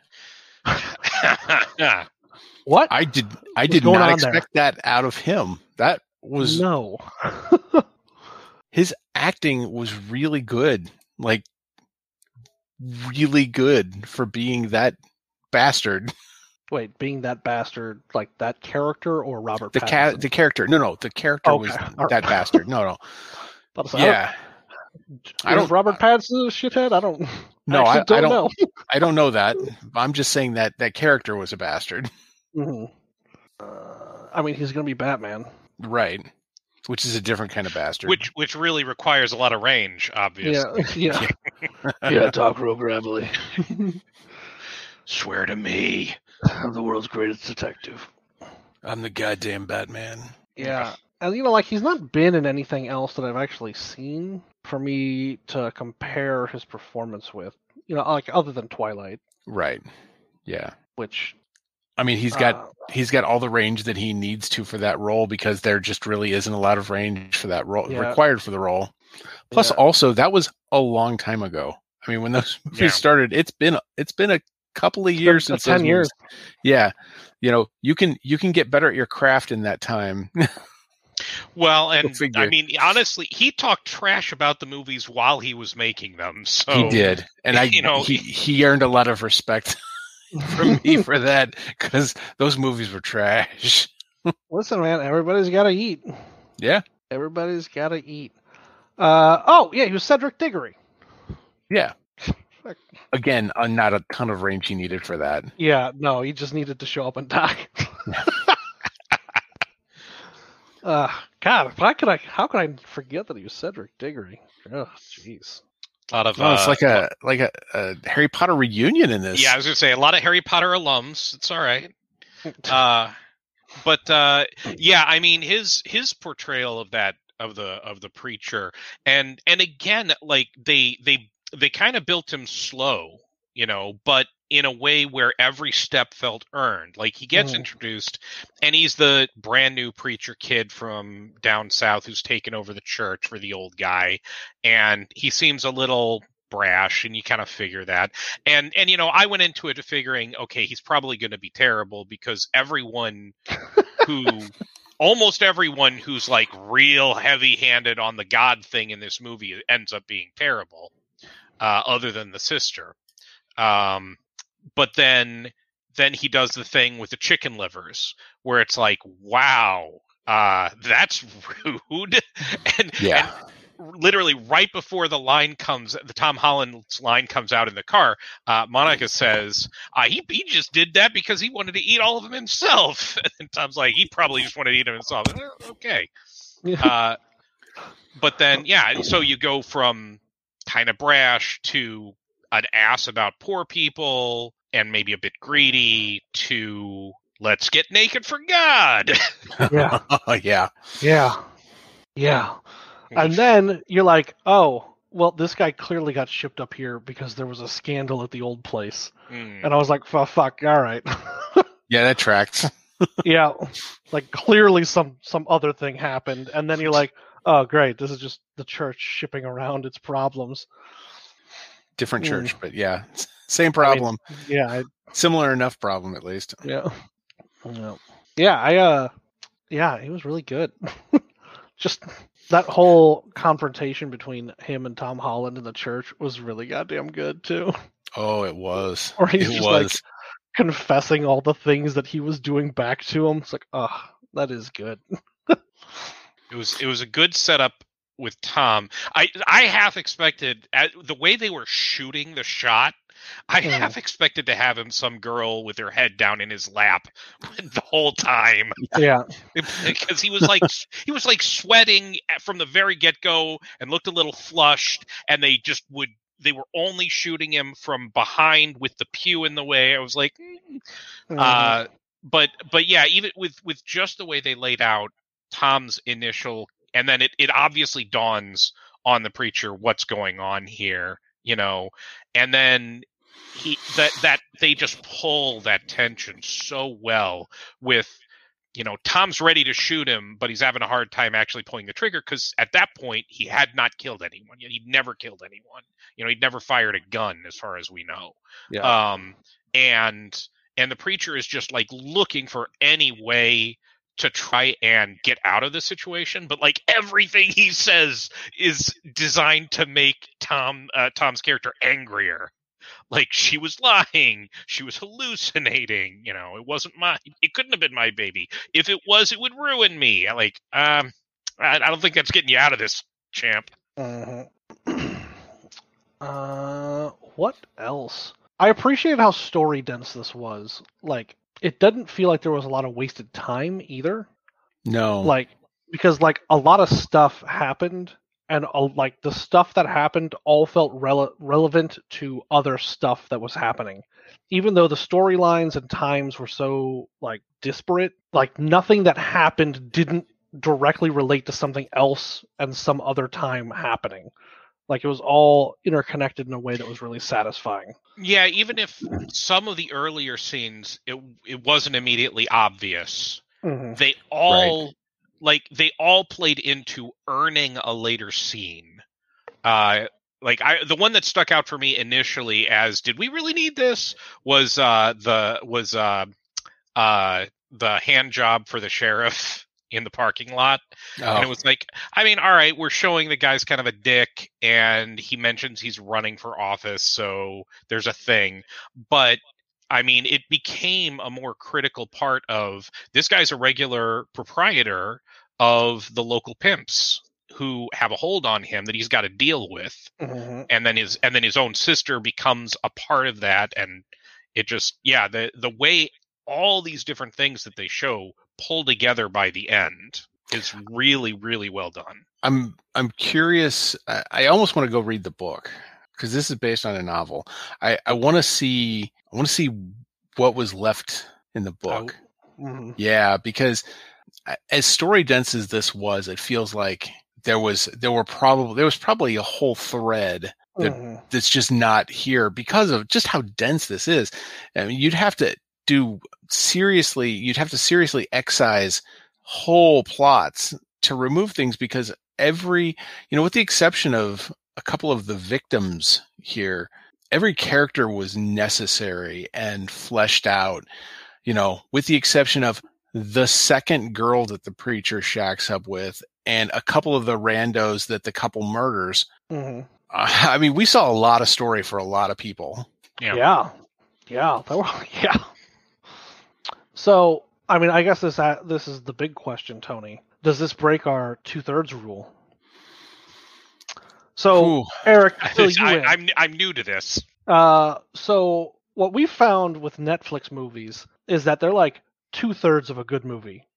What? I did not expect that out of him. That was no. His acting was really good. Like really good for being that bastard. Wait, being that bastard, like that character or Robert Pattinson? The character. No, the character was that bastard. No. Yeah. I don't. Robert Pattinson a shithead? I don't. No, I don't know. I don't know that. I'm just saying that character was a bastard. Mm-hmm. I mean, he's going to be Batman, right? Which is a different kind of bastard. Which really requires a lot of range, obviously. Yeah. Yeah. Talk real gravelly. Swear to me. I'm the world's greatest detective. I'm the goddamn Batman. Yeah. And like he's not been in anything else that I've actually seen for me to compare his performance with. Like other than Twilight. Right. Yeah. Which I mean, he's got all the range that he needs to for that role, because there just really isn't a lot of range for that role required for the role. Plus also that was a long time ago. I mean, when those movies started, it's been a couple of years since 10 years. Yeah. You can get better at your craft in that time. Well, and I mean, honestly, he talked trash about the movies while he was making them. So he did, and he earned a lot of respect from me for that, because those movies were trash. Listen, man, everybody's got to eat. Yeah, everybody's got to eat. He was Cedric Diggory. Yeah. Again, not a ton of range he needed for that. Yeah, no, he just needed to show up and die. God, how could I forget that he was Cedric Diggory? Oh, jeez. A lot of it's like a Harry Potter reunion in this. Yeah, I was gonna say a lot of Harry Potter alums. It's all right. But I mean his portrayal of the preacher, and again, like they kind of built him slow, but in a way where every step felt earned. Like he gets introduced, and he's the brand new preacher kid from down south who's taken over the church for the old guy, and he seems a little brash, and you kind of figure that. And I went into it figuring, okay, he's probably going to be terrible, because almost everyone who's like real heavy-handed on the God thing in this movie ends up being terrible, other than the sister. But then he does the thing with the chicken livers, where it's like, wow, that's rude. And literally right before the Tom Holland's line comes out in the car, Monica says, he just did that because he wanted to eat all of them himself. And Tom's like, he probably just wanted to eat them himself. Okay. But then, so you go from kind of brash to an ass about poor people and maybe a bit greedy to let's get naked for God. Yeah. And then you're like, oh, well, this guy clearly got shipped up here because there was a scandal at the old place. And I was like, fuck, all right. Yeah, that tracks. Yeah, like clearly some other thing happened. And then you're like, oh, great, this is just the church shipping around its problems. Different church, but same problem. I mean, similar enough problem, at least. Yeah, he was really good. Just that whole confrontation between him and Tom Holland in the church was really goddamn good too. Oh, it was. Or he's It just was. like confessing all the things that he was doing back to him. It's like, oh, that is good. It was a good setup with Tom. I half expected the way they were shooting the shot. I half expected to have him some girl with her head down in his lap the whole time. Yeah, Because he was like sweating from the very get go and looked a little flushed, and they were only shooting him from behind with the pew in the way. I was like, but yeah, even with just the way they laid out Tom's initial, and then it obviously dawns on the preacher what's going on here, and then that they just pull that tension so well with, Tom's ready to shoot him, but he's having a hard time actually pulling the trigger because at that point he had not killed anyone. He'd never killed anyone. He'd never fired a gun as far as we know. yeah. And the preacher is just like looking for any way to try and get out of the situation, but like everything he says is designed to make Tom's character angrier. Like, she was lying, she was hallucinating, it wasn't it couldn't have been my baby. If it was, it would ruin me. Like, I don't think that's getting you out of this, champ. What else? I appreciate how story dense this was. Like, it doesn't feel like there was a lot of wasted time either. No. Like, because like a lot of stuff happened, and like the stuff that happened all felt relevant to other stuff that was happening. Even though the storylines and times were so like disparate, like nothing that happened didn't directly relate to something else and some other time happening. Like, it was all interconnected in a way that was really satisfying. Yeah, even if some of the earlier scenes, it wasn't immediately obvious. They all they all played into earning a later scene. The one that stuck out for me initially as did we really need this was the hand job for the sheriff in the parking lot. And it was like, I mean, all right, we're showing the guy's kind of a dick and he mentions he's running for office, so there's a thing. But I mean, it became a more critical part of this guy's a regular proprietor of the local pimps who have a hold on him that he's got to deal with. And then his own sister becomes a part of that. And it just, the way all these different things that they show pull together by the end is really, really well done. I'm curious. I almost want to go read the book because this is based on a novel. I want to see what was left in the book. Yeah, because as story dense as this was, it feels like there was probably a whole thread that's just not here because of just how dense this is. I mean, you'd have to seriously excise whole plots to remove things because with the exception of a couple of the victims here, every character was necessary and fleshed out, with the exception of the second girl that the preacher shacks up with and a couple of the randos that the couple murders. I mean, we saw a lot of story for a lot of people. Yeah. So, I mean, I guess this is the big question, Tony. Does this break our 2/3 rule? So, Eric, I'm new to this. So what we found with Netflix movies is that they're like 2/3 of a good movie.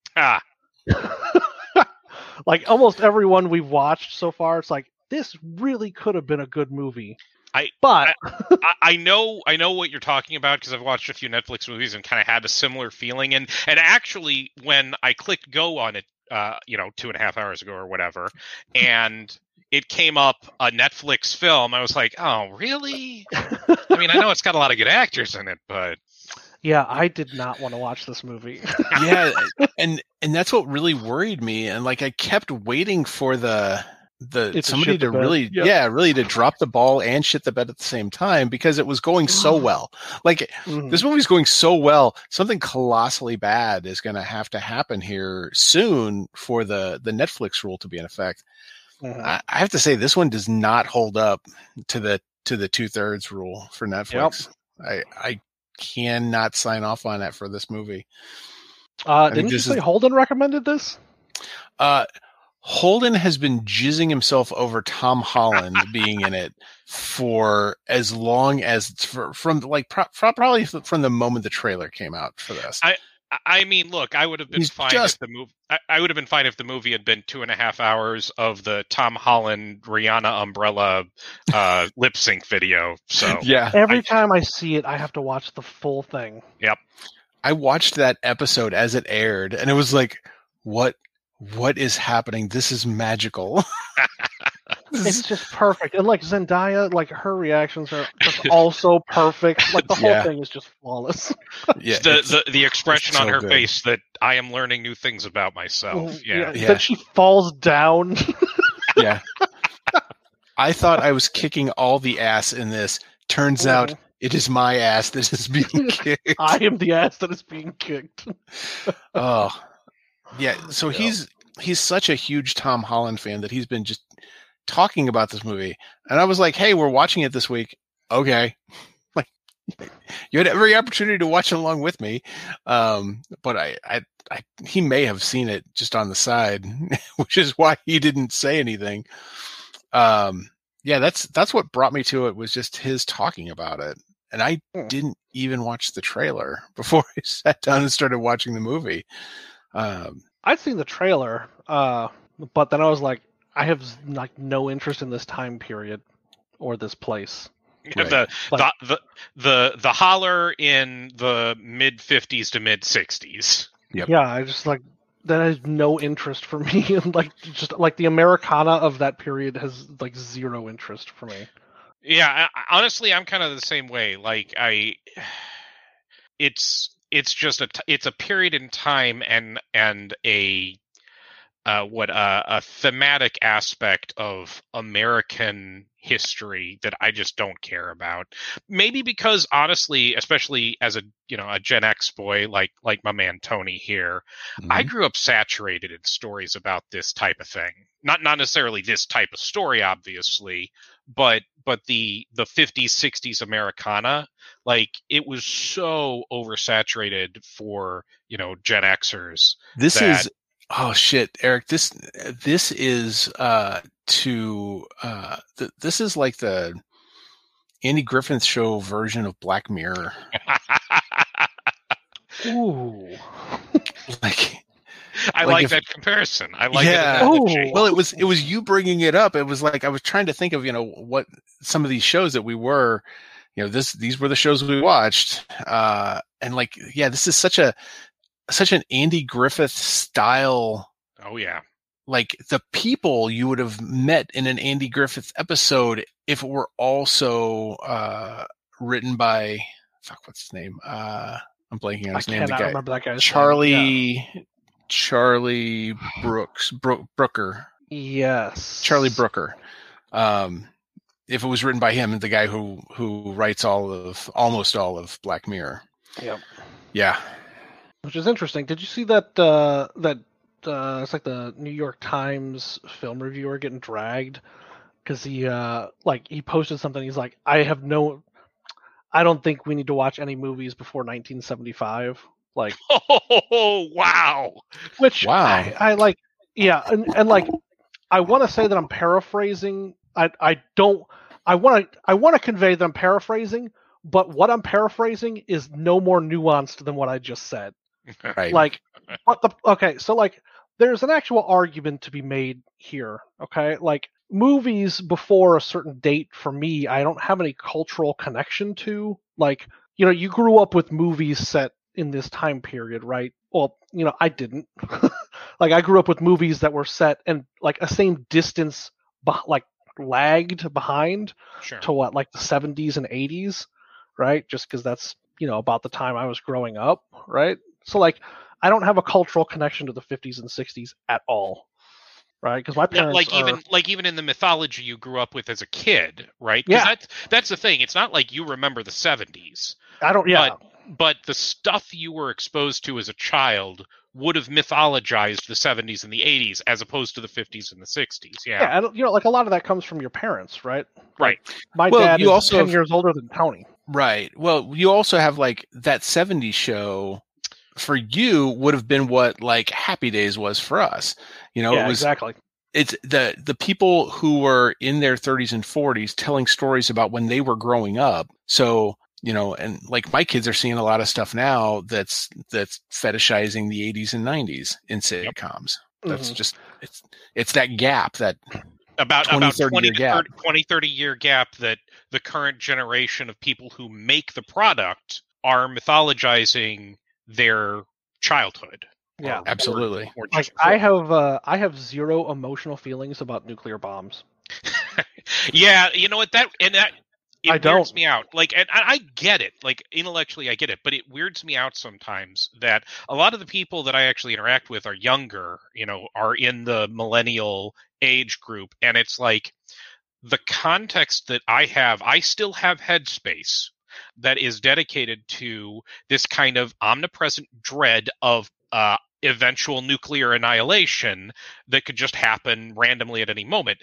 Like almost every one we've watched so far, it's like this really could have been a good movie. I know what you're talking about because I've watched a few Netflix movies and kind of had a similar feeling. And actually, when I clicked go on it, 2.5 hours ago or whatever, and it came up a Netflix film, I was like, oh, really? I mean, I know it's got a lot of good actors in it, but yeah, I did not want to watch this movie. Yeah, and that's what really worried me. And like, I kept waiting for the It's a somebody shit the to bed. really Yep. really to drop the ball and shit the bed at the same time, because it was going so well. Like Mhm. this movie's going so well, something colossally bad is going to happen here soon for the Netflix rule to be in effect. Mhm. I have to say this one does not hold up to the 2/3 rule for Netflix. I cannot sign off on that for this movie. think Didn't you this say is- Holden recommended this? Holden has been jizzing himself over Tom Holland being in it for as long as probably from the moment the trailer came out for this. I mean, look, I would have been He's fine just- if the movie. I would have been fine if the movie had been 2.5 hours of the Tom Holland Rihanna Umbrella lip sync video. So Yeah, Every time I see it, I have to watch the full thing. I watched that episode as it aired, and it was like, what is happening? This is magical. It's just perfect. And like Zendaya, like her reactions are just also perfect. Like the whole Yeah. thing is just flawless. Yeah, the expression it's on so her good. face that I am learning new things about myself. Yeah. Yeah. Then she falls down. yeah. I thought I was kicking all the ass in this. Turns out it is my ass that is being kicked. I am the ass that is being kicked. Oh, yeah. So Yeah. he's such a huge Tom Holland fan that he's been just talking about this movie, and I was like, "Hey, we're watching it this week." Okay, like you had every opportunity to watch it along with me, but I he may have seen it just on the side, which is why he didn't say anything. Yeah, that's what brought me to it, was just his talking about it, and I didn't even watch the trailer before I sat down and started watching the movie. I'd seen the trailer, but then I was like, I have like no interest in this time period or this place. Right. The holler in the mid 50s to mid 60s. Yep. Yeah, I just like that has no interest for me. And like just like the Americana of that period has like zero interest for me. Yeah, honestly, I'm kind of the same way. Like it's just it's a period in time and a thematic aspect of American history that I just don't care about. Maybe because honestly, especially as a Gen X boy like my man Tony here, I grew up saturated in stories about this type of thing. Not necessarily this type of story, obviously, but the 50s, 60s Americana, like it was so oversaturated for Gen Xers. This is oh shit, Eric. This is this is like the Andy Griffith Show version of Black Mirror. Ooh. Like I Like like if- that comparison. I like Yeah. that analogy. Well, it was you bringing it up. It was like I was trying to think of what some of these shows that we were, these were the shows we watched, and like this is such an Andy Griffith style. Oh yeah. Like the people you would have met in an Andy Griffith episode if it were also written by what's his name? I'm blanking on I his name. The cannot guy remember that guy's Charlie name. Brooker. Yes. Charlie Brooker. If it was written by him, the guy who writes almost all of Black Mirror. Yep. Yeah. Which is interesting. Did you see that it's like the New York Times film reviewer getting dragged because he posted something. He's like, I don't think we need to watch any movies before 1975. Like, Oh wow. which Wow. I like, yeah, and like, I want to say that I'm paraphrasing. I want to convey that I'm paraphrasing, but what I'm paraphrasing is no more nuanced than what I just said. Right. Like, so like, there's an actual argument to be made here. Okay, like movies before a certain date for me, I don't have any cultural connection to. Like, you grew up with movies set in this time period, right? Well, I didn't. Like, I grew up with movies that were set and like a same distance, like lagged behind Sure. to what, like the 70s and 80s, right? Just because that's about the time I was growing up, right? So like, I don't have a cultural connection to the 50s and 60s at all. right? Because my parents like even in the mythology you grew up with as a kid, right? That's the thing. It's not like you remember the 70s. I don't. Yeah. But the stuff you were exposed to as a child would have mythologized the 70s and the 80s as opposed to the 50s and the 60s. Yeah. Like a lot of that comes from your parents, right? Right. My dad is 10 years older than Tony. Right. Well, you also have like that 70s show for you would have been what like Happy Days was for us. It was exactly. It's the people who were in their 30s and 40s telling stories about when they were growing up. So, and like my kids are seeing a lot of stuff now that's fetishizing the 80s and 90s in sitcoms. That's just it's that gap, that about 20-30 year gap that the current generation of people who make the product are mythologizing their childhood. Yeah, absolutely. I have zero emotional feelings about nuclear bombs. Yeah, you know what, that it weirds me out. Like, and I get it. Like, intellectually, I get it. But it weirds me out sometimes that a lot of the people that I actually interact with are younger, are in the millennial age group. And it's like the context that I still have headspace that is dedicated to this kind of omnipresent dread of eventual nuclear annihilation that could just happen randomly at any moment,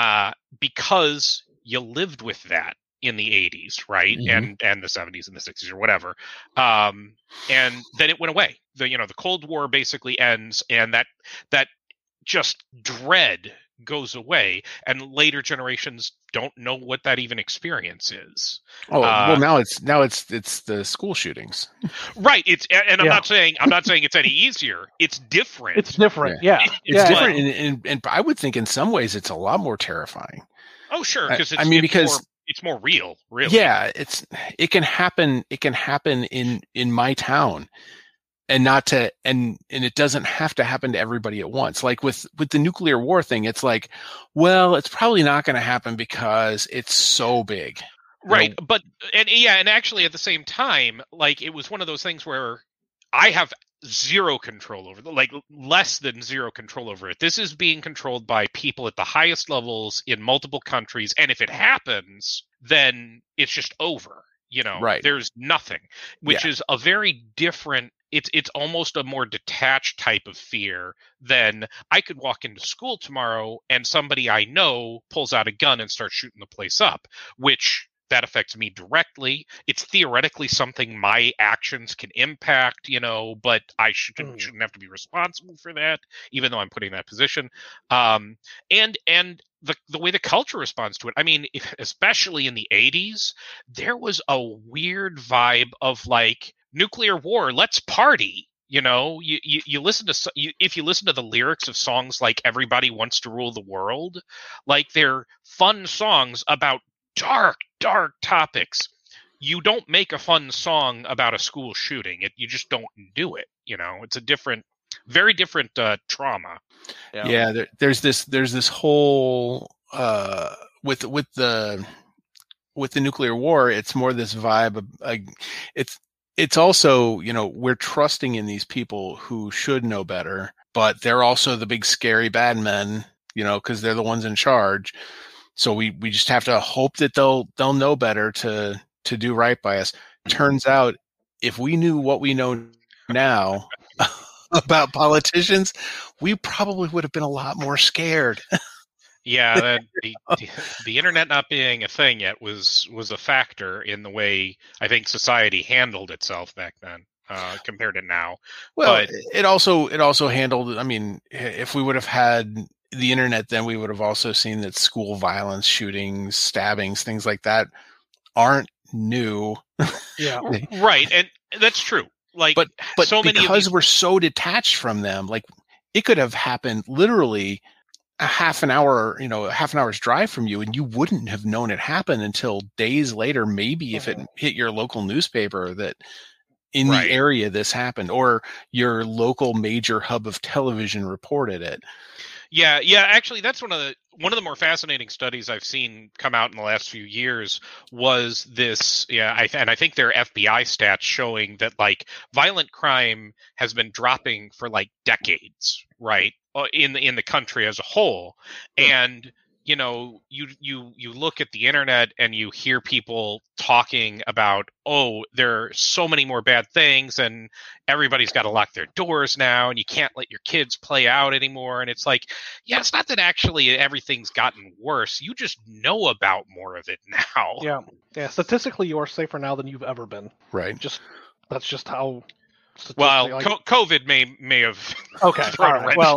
because you lived with that in the 80s, right? And the 70s and the 60s or whatever. And then it went away. The Cold War basically ends, and that just dread goes away, and later generations don't know what that even experience is. Oh, well, now it's the school shootings. Right. I'm not saying it's any easier. It's different. It's different. Yeah. It's different, and I would think in some ways it's a lot more terrifying. Oh, sure, because it's more real, really. Yeah, it can happen. It can happen in my town, and it doesn't have to happen to everybody at once. Like with the nuclear war thing, it's like, well, it's probably not going to happen because it's so big. Right. But and actually at the same time, like, it was one of those things where I have zero control over like less than zero control over it. This is being controlled by people at the highest levels in multiple countries, and if it happens, then it's just over. Right. There's nothing, which is a very different. It's almost a more detached type of fear than I could walk into school tomorrow and somebody I know pulls out a gun and starts shooting the place up, which that affects me directly. It's theoretically something my actions can impact, but I shouldn't have to be responsible for that, even though I'm putting in that position. And the way the culture responds to it. I mean, especially in the 80s, there was a weird vibe of like, nuclear war, let's party. You listen to if you listen to the lyrics of songs like Everybody Wants to Rule the World, like, they're fun songs about dark topics. You don't make a fun song about a school shooting. You just don't do it. It's a very different trauma. Yeah, there's this whole with the nuclear war. It's more this vibe of it's also, we're trusting in these people who should know better, but they're also the big scary bad men, because they're the ones in charge. So we just have to hope that they'll know better to do right by us. Turns out, if we knew what we know now about politicians, we probably would have been a lot more scared. Yeah, the internet not being a thing yet was a factor in the way I think society handled itself back then, compared to now. Well, but it also handled. I mean, if we would have had the internet, then we would have also seen that school violence, shootings, stabbings, things like that aren't new. Yeah, right, and that's true. Like, but so many because we're so detached from them, like, it could have happened literally a half an hour's drive from you, and you wouldn't have known it happened until days later, maybe if it hit your local newspaper that in the area this happened, or your local major hub of television reported it. Yeah. Actually, that's one of the more fascinating studies I've seen come out in the last few years was this. Yeah, I think there are FBI stats showing that, like, violent crime has been dropping for like decades, right? in the country as a whole. And you know, you look at the internet and you hear people talking about, oh, there are so many more bad things and everybody's got to lock their doors now and you can't let your kids play out anymore. And it's like, yeah, it's not that actually everything's gotten worse. You just know about more of it now. Yeah. Yeah. Statistically, you are safer now than you've ever been. Right. That's just how. Well, COVID may have. Okay. All right. Well,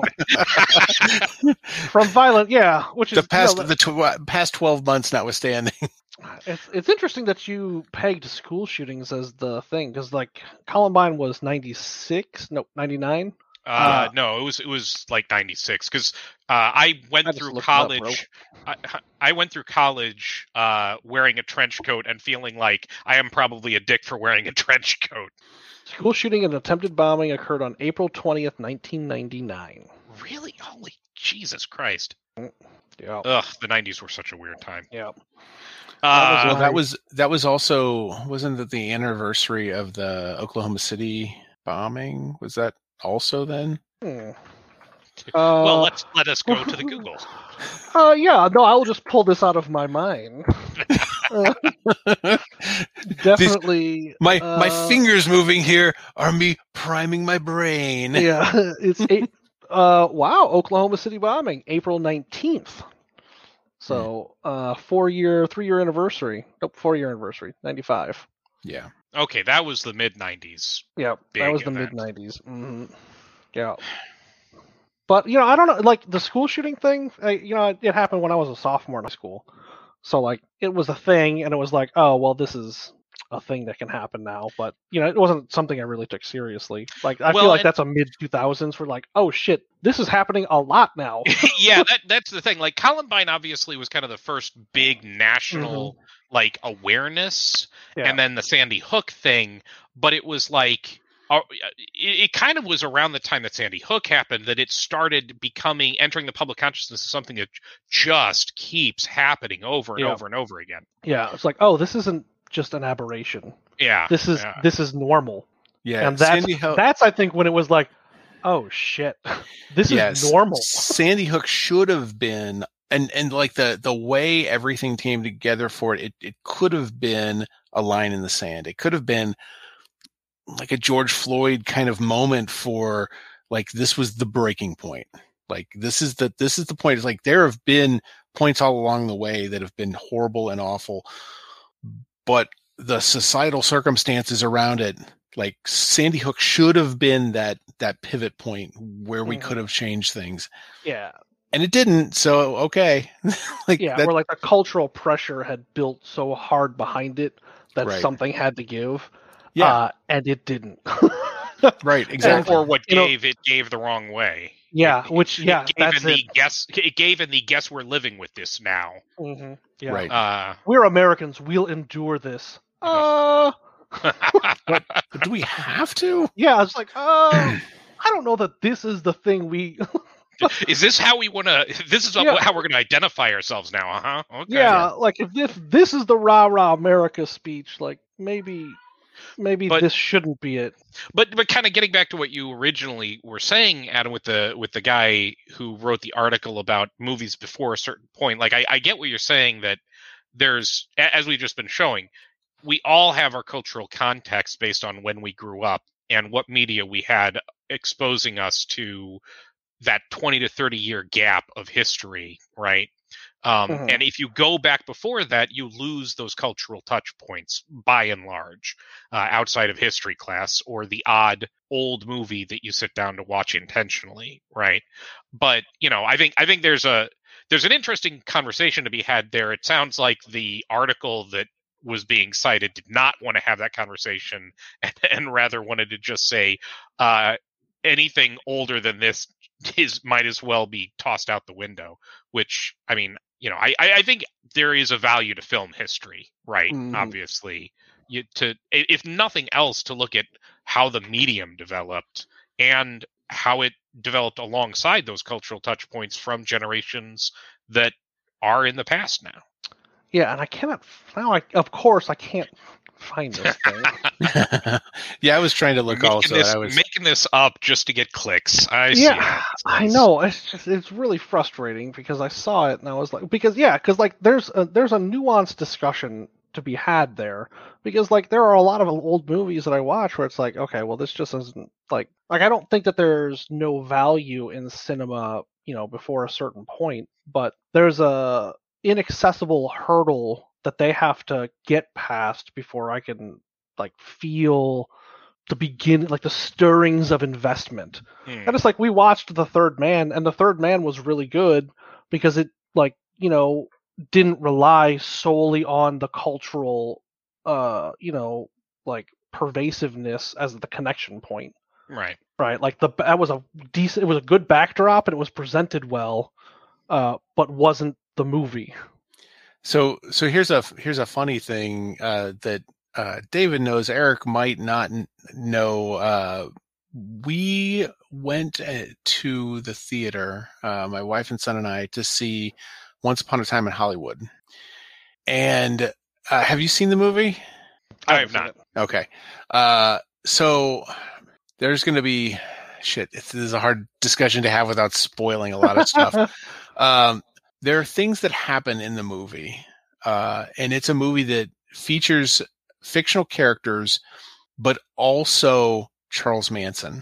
from violent, which is past 12 months notwithstanding. It's interesting that you pegged school shootings as the thing, because like Columbine was 96, no 99. No, it was like 96 because I went through college. I went through college wearing a trench coat and feeling like I am probably a dick for wearing a trench coat. School shooting and attempted bombing occurred on April 20th, 1999. Really? Holy Jesus Christ. Yeah. Ugh, the 90s were such a weird time. Yeah. That was also, wasn't it the anniversary of the Oklahoma City bombing? Was that also then? Well, let us go to the Google. I'll just pull this out of my mind. Definitely. My fingers moving here are me priming my brain. Yeah, it's Oklahoma City bombing, April 19th. So, 3-year anniversary. Nope, 4-year anniversary, 95. Yeah. Okay, that was the mid 90s. Yeah, that was the mid 90s. Mm-hmm. Yeah. But, I don't know, like, the school shooting thing, it happened when I was a sophomore in high school. So, like, it was a thing, and it was like, oh, well, this is a thing that can happen now. But, it wasn't something I really took seriously. Like, I feel like that's a mid-2000s for, like, oh, shit, this is happening a lot now. Yeah, that's the thing. Like, Columbine obviously was kind of the first big national, like, awareness, and then the Sandy Hook thing, but it was like... It kind of was around the time that Sandy Hook happened that it started entering the public consciousness as something that just keeps happening over and over and over again. Yeah, it's like, oh, this isn't just an aberration. Yeah, this is normal. Yeah, and that's I think when it was like, oh shit, this is normal. Sandy Hook should have been, and like the way everything came together for it could have been a line in the sand. It could have been like a George Floyd kind of moment for, like, this was the breaking point. Like, this is the point. It's like, there have been points all along the way that have been horrible and awful, but the societal circumstances around it, like, Sandy Hook should have been that pivot point where we could have changed things. Yeah. And it didn't. So, okay. Where like the cultural pressure had built so hard behind it that something had to give. Yeah, and it didn't. Right, exactly. Or what it gave the wrong way. Yeah, it gave in the guess we're living with this now. Mm-hmm. Yeah. Right. We're Americans. We'll endure this. But do we have to? Yeah, it's like, I don't know that this is the thing we. Is this how we want to? This is how we're going to identify ourselves now, huh? Okay. Yeah, like if this is the rah rah America speech, like maybe this shouldn't be it. But kind of getting back to what you originally were saying, Adam, with the guy who wrote the article about movies before a certain point, like I get what you're saying, that there's, as we've just been showing, we all have our cultural context based on when we grew up and what media we had exposing us to that 20 to 30 year gap of history, right? And if you go back before that, you lose those cultural touch points by and large, outside of history class or the odd old movie that you sit down to watch intentionally, right? But I think there's an interesting conversation to be had there. It sounds like the article that was being cited did not want to have that conversation and rather wanted to just say anything older than this might as well be tossed out the window, which, I mean, I think there is a value to film history, right? Mm-hmm. Obviously, if nothing else, to look at how the medium developed and how it developed alongside those cultural touch points from generations that are in the past now. Yeah, and I cannot now. Of course, I can't find this thing. Yeah, I was trying to look also. And I was making this up just to get clicks. Yeah, I know. It's really frustrating because I saw it and I was like, because like there's a nuanced discussion to be had there, because like there are a lot of old movies that I watch where it's like, okay, well this just isn't like I don't think that there's no value in cinema, before a certain point, but there's a inaccessible hurdle that they have to get past before I can like feel the stirrings of investment. And it's like we watched The Third Man, and The Third Man was really good because it didn't rely solely on the cultural pervasiveness as the connection point. Right. Like it was a good backdrop and it was presented well, but wasn't the movie. So here's a funny thing that David knows, Eric might not know. We went to the theater, my wife and son and I, to see Once Upon a Time in Hollywood. And have you seen the movie? I have not. Okay. So there's going to be this is a hard discussion to have without spoiling a lot of stuff. There are things that happen in the movie, and it's a movie that features fictional characters, but also Charles Manson.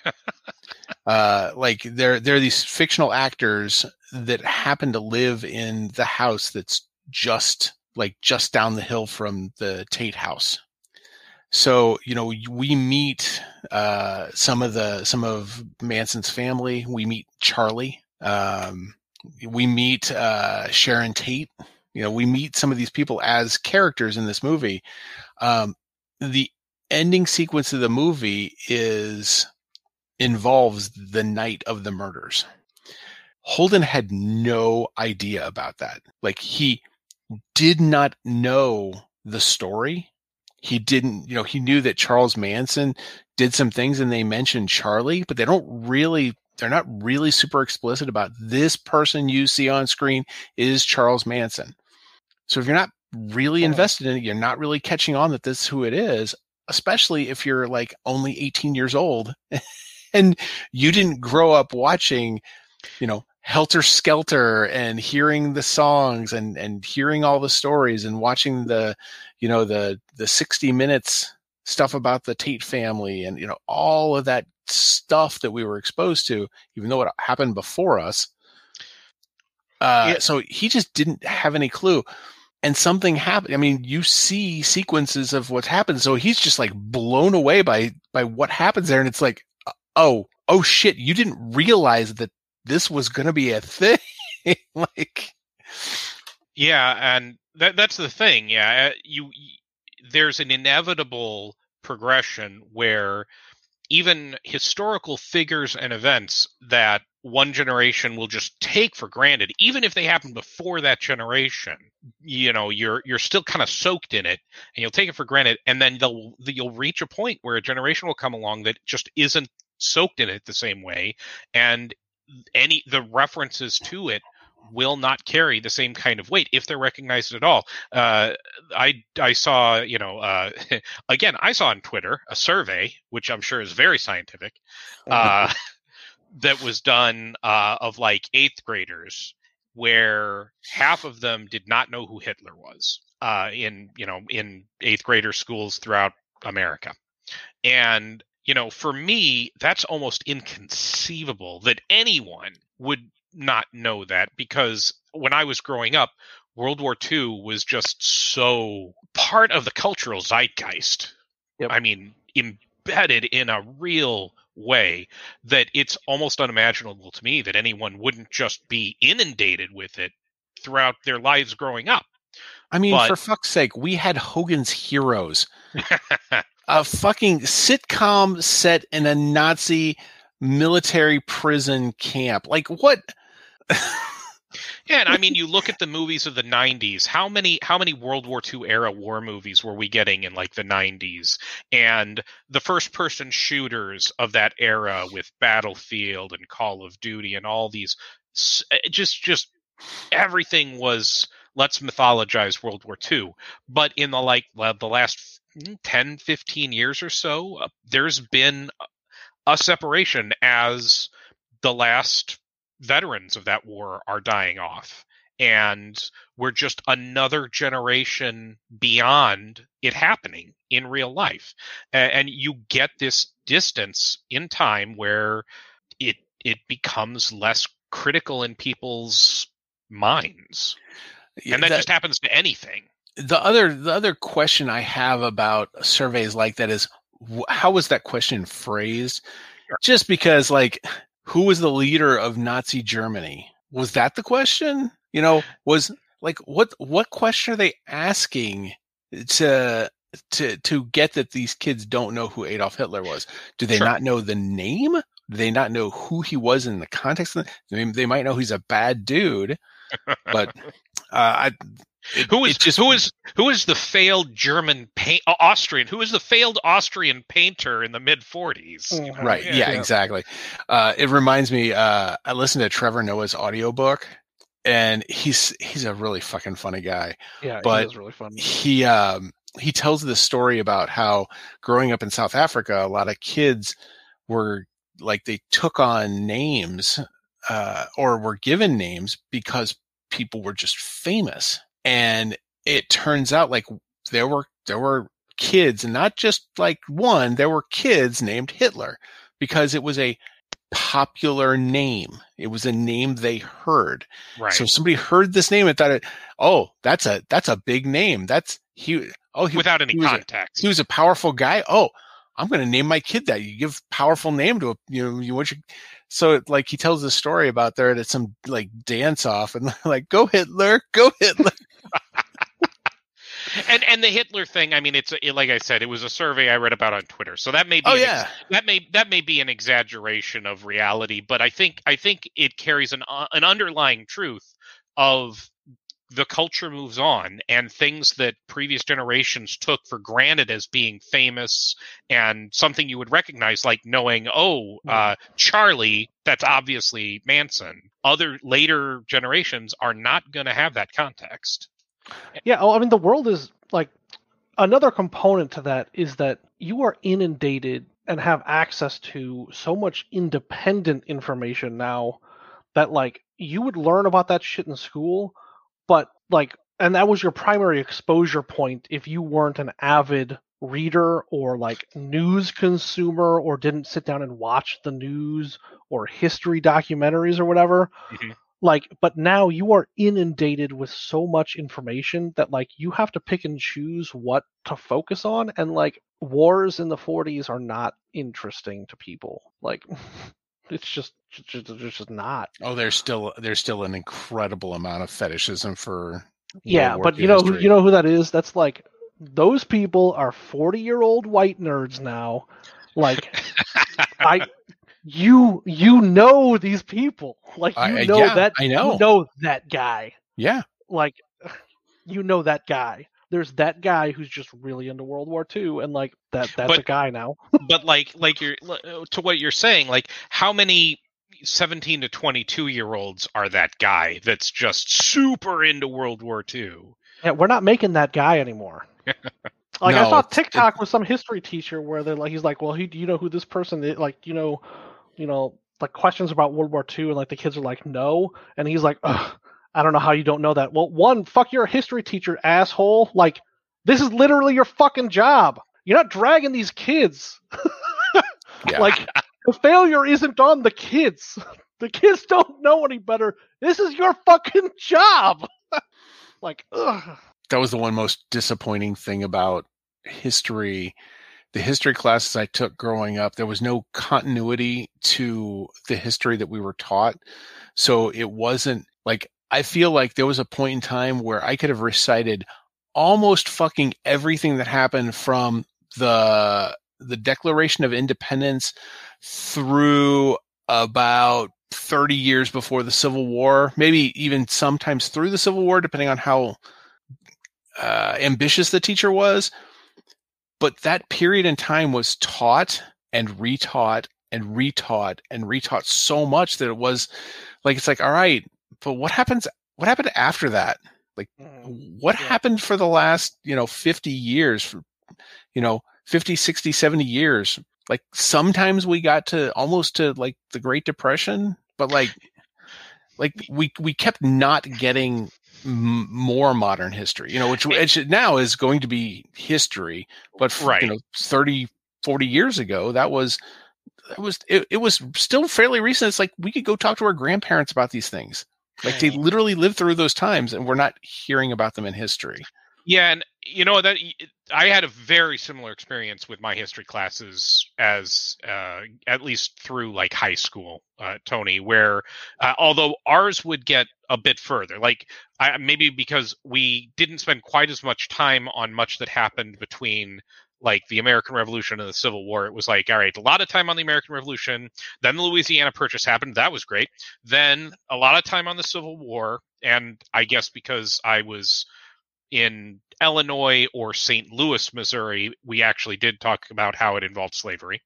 Like there are these fictional actors that happen to live in the house that's just down the hill from the Tate house. So, we meet some of Manson's family. We meet Charlie. We meet Sharon Tate. We meet some of these people as characters in this movie. The ending sequence of the movie involves the night of the murders. Holden had no idea about that. Like, he did not know the story. He didn't, he knew that Charles Manson did some things and they mentioned Charlie, but they're not really super explicit about this person you see on screen is Charles Manson. So if you're not really invested in it, you're not really catching on that this is who it is, especially if you're like only 18 years old and you didn't grow up watching, Helter Skelter and hearing the songs and hearing all the stories and watching the 60 Minutes stuff about the Tate family and, all of that stuff that we were exposed to, even though it happened before us. So he just didn't have any clue. And something happened. I mean, you see sequences of what's happened. So he's just like blown away by what happens there. And it's like, oh shit, you didn't realize that this was going to be a thing. Yeah. And that's the thing. Yeah. There's an inevitable progression where even historical figures and events that one generation will just take for granted, even if they happen before that generation, you're still kind of soaked in it and you'll take it for granted. And then you'll reach a point where a generation will come along that just isn't soaked in it the same way. And the references to it will not carry the same kind of weight if they're recognized at all. I saw, again, I saw on Twitter a survey, which I'm sure is very scientific, that was done of like 8th graders, where half of them did not know who Hitler was in 8th grader schools throughout America. And, for me, that's almost inconceivable that anyone would not know that, because when I was growing up, World War II was just so part of the cultural zeitgeist. Yep. I mean, embedded in a real way that it's almost unimaginable to me that anyone wouldn't just be inundated with it throughout their lives growing up. I mean, for fuck's sake, we had Hogan's Heroes. A fucking sitcom set in a Nazi military prison camp. Like, what? Yeah, and I mean, you look at the movies of the 90s, how many World War II era war movies were we getting in like the 90s? And the first person shooters of that era with Battlefield and Call of Duty and all these, just everything was, let's mythologize World War II. But in the last 10, 15 years or so, there's been a separation as the last veterans of that war are dying off. And we're just another generation beyond it happening in real life. And you get this distance in time where it becomes less critical in people's minds. And that just happens to anything. The other question I have about surveys like that is, how was that question phrased? Sure. Just because, like, who was the leader of Nazi Germany? Was that the question? You know, was like, what question are they asking to get that these kids don't know who Adolf Hitler was? Do they not know the name? Do they not know who he was in the context of they might know he's a bad dude, but who is the failed German Austrian? Who is the failed Austrian painter in the mid-40s? Right. Yeah, exactly. It reminds me, I listened to Trevor Noah's audiobook, and he's a really fucking funny guy. Yeah, but he is really funny. He tells this story about how growing up in South Africa, a lot of kids were like, they took on names or were given names because people were just famous. And it turns out, like, there were kids, and not just like one, there were kids named Hitler because it was a popular name. It was a name they heard. Right. So somebody heard this name and thought, oh, that's a big name. Without any context. He was a powerful guy. Oh, I'm going to name my kid that. You give powerful name to so like he tells the story about they're at some like dance off and like, go Hitler, go Hitler. And the Hitler thing, I mean, like I said, it was a survey I read about on Twitter. So that may be that may be an exaggeration of reality, but I think it carries an underlying truth of the culture moves on, and things that previous generations took for granted as being famous and something you would recognize, like knowing, Charlie, that's obviously Manson. Other later generations are not going to have that context. Yeah, I mean, the world is like, another component to that is that you are inundated and have access to so much independent information now that, like, you would learn about that shit in school, but like, and that was your primary exposure point if you weren't an avid reader or like news consumer or didn't sit down and watch the news or history documentaries or whatever. Mm-hmm. Like, but now you are inundated with so much information that, like, you have to pick and choose what to focus on. And like, wars in the 40s are not interesting to people. Like, it's just not. Oh, there's still an incredible amount of fetishism for. Yeah, but you know who that is? That's like, those people are 40-year-old white nerds now. Like, You know these people, like, you know that guy. Yeah, like, you know that guy. There's that guy who's just really into World War II, and like that's a guy now. But like you're to what you're saying, like, how many 17 to 22-year-olds are that guy that's just super into World War II? Yeah, we're not making that guy anymore. Like, no, I saw TikTok with some history teacher where they're like, he's like, well, do you know who this person is? Like, you know, like, questions about World War II, and like the kids are like, no, and he's like, ugh, I don't know how you don't know that. Well, one, fuck, you're a history teacher, asshole. Like, this is literally your fucking job. You're not dragging these kids. Yeah. Like, the failure isn't on the kids. The kids don't know any better. This is your fucking job. Like, ugh. That was the one most disappointing thing about history. The history classes I took growing up, there was no continuity to the history that we were taught. So it wasn't like, I feel like there was a point in time where I could have recited almost fucking everything that happened from the Declaration of Independence through about 30 years before the Civil War, maybe even sometimes through the Civil War, depending on how ambitious the teacher was. But that period in time was taught and retaught and retaught and retaught so much that it was like, it's like, all right, but what happened after that? Like, what happened for the last, 50 years 50, 60, 70 years. Like sometimes we got to almost to like the Great Depression, but like we kept not getting more modern history, which now is going to be history, but 30, 40 years ago, it was still fairly recent. It's like we could go talk to our grandparents about these things. Like they literally lived through those times, and we're not hearing about them in history. Yeah, and that I had a very similar experience with my history classes as at least through like high school, Tony, where although ours would get a bit further, like maybe because we didn't spend quite as much time on much that happened between like the American Revolution and the Civil War. It was like, all right, a lot of time on the American Revolution, then the Louisiana Purchase happened. That was great. Then a lot of time on the Civil War. And I guess because I was in Illinois or St. Louis, Missouri, we actually did talk about how it involved slavery.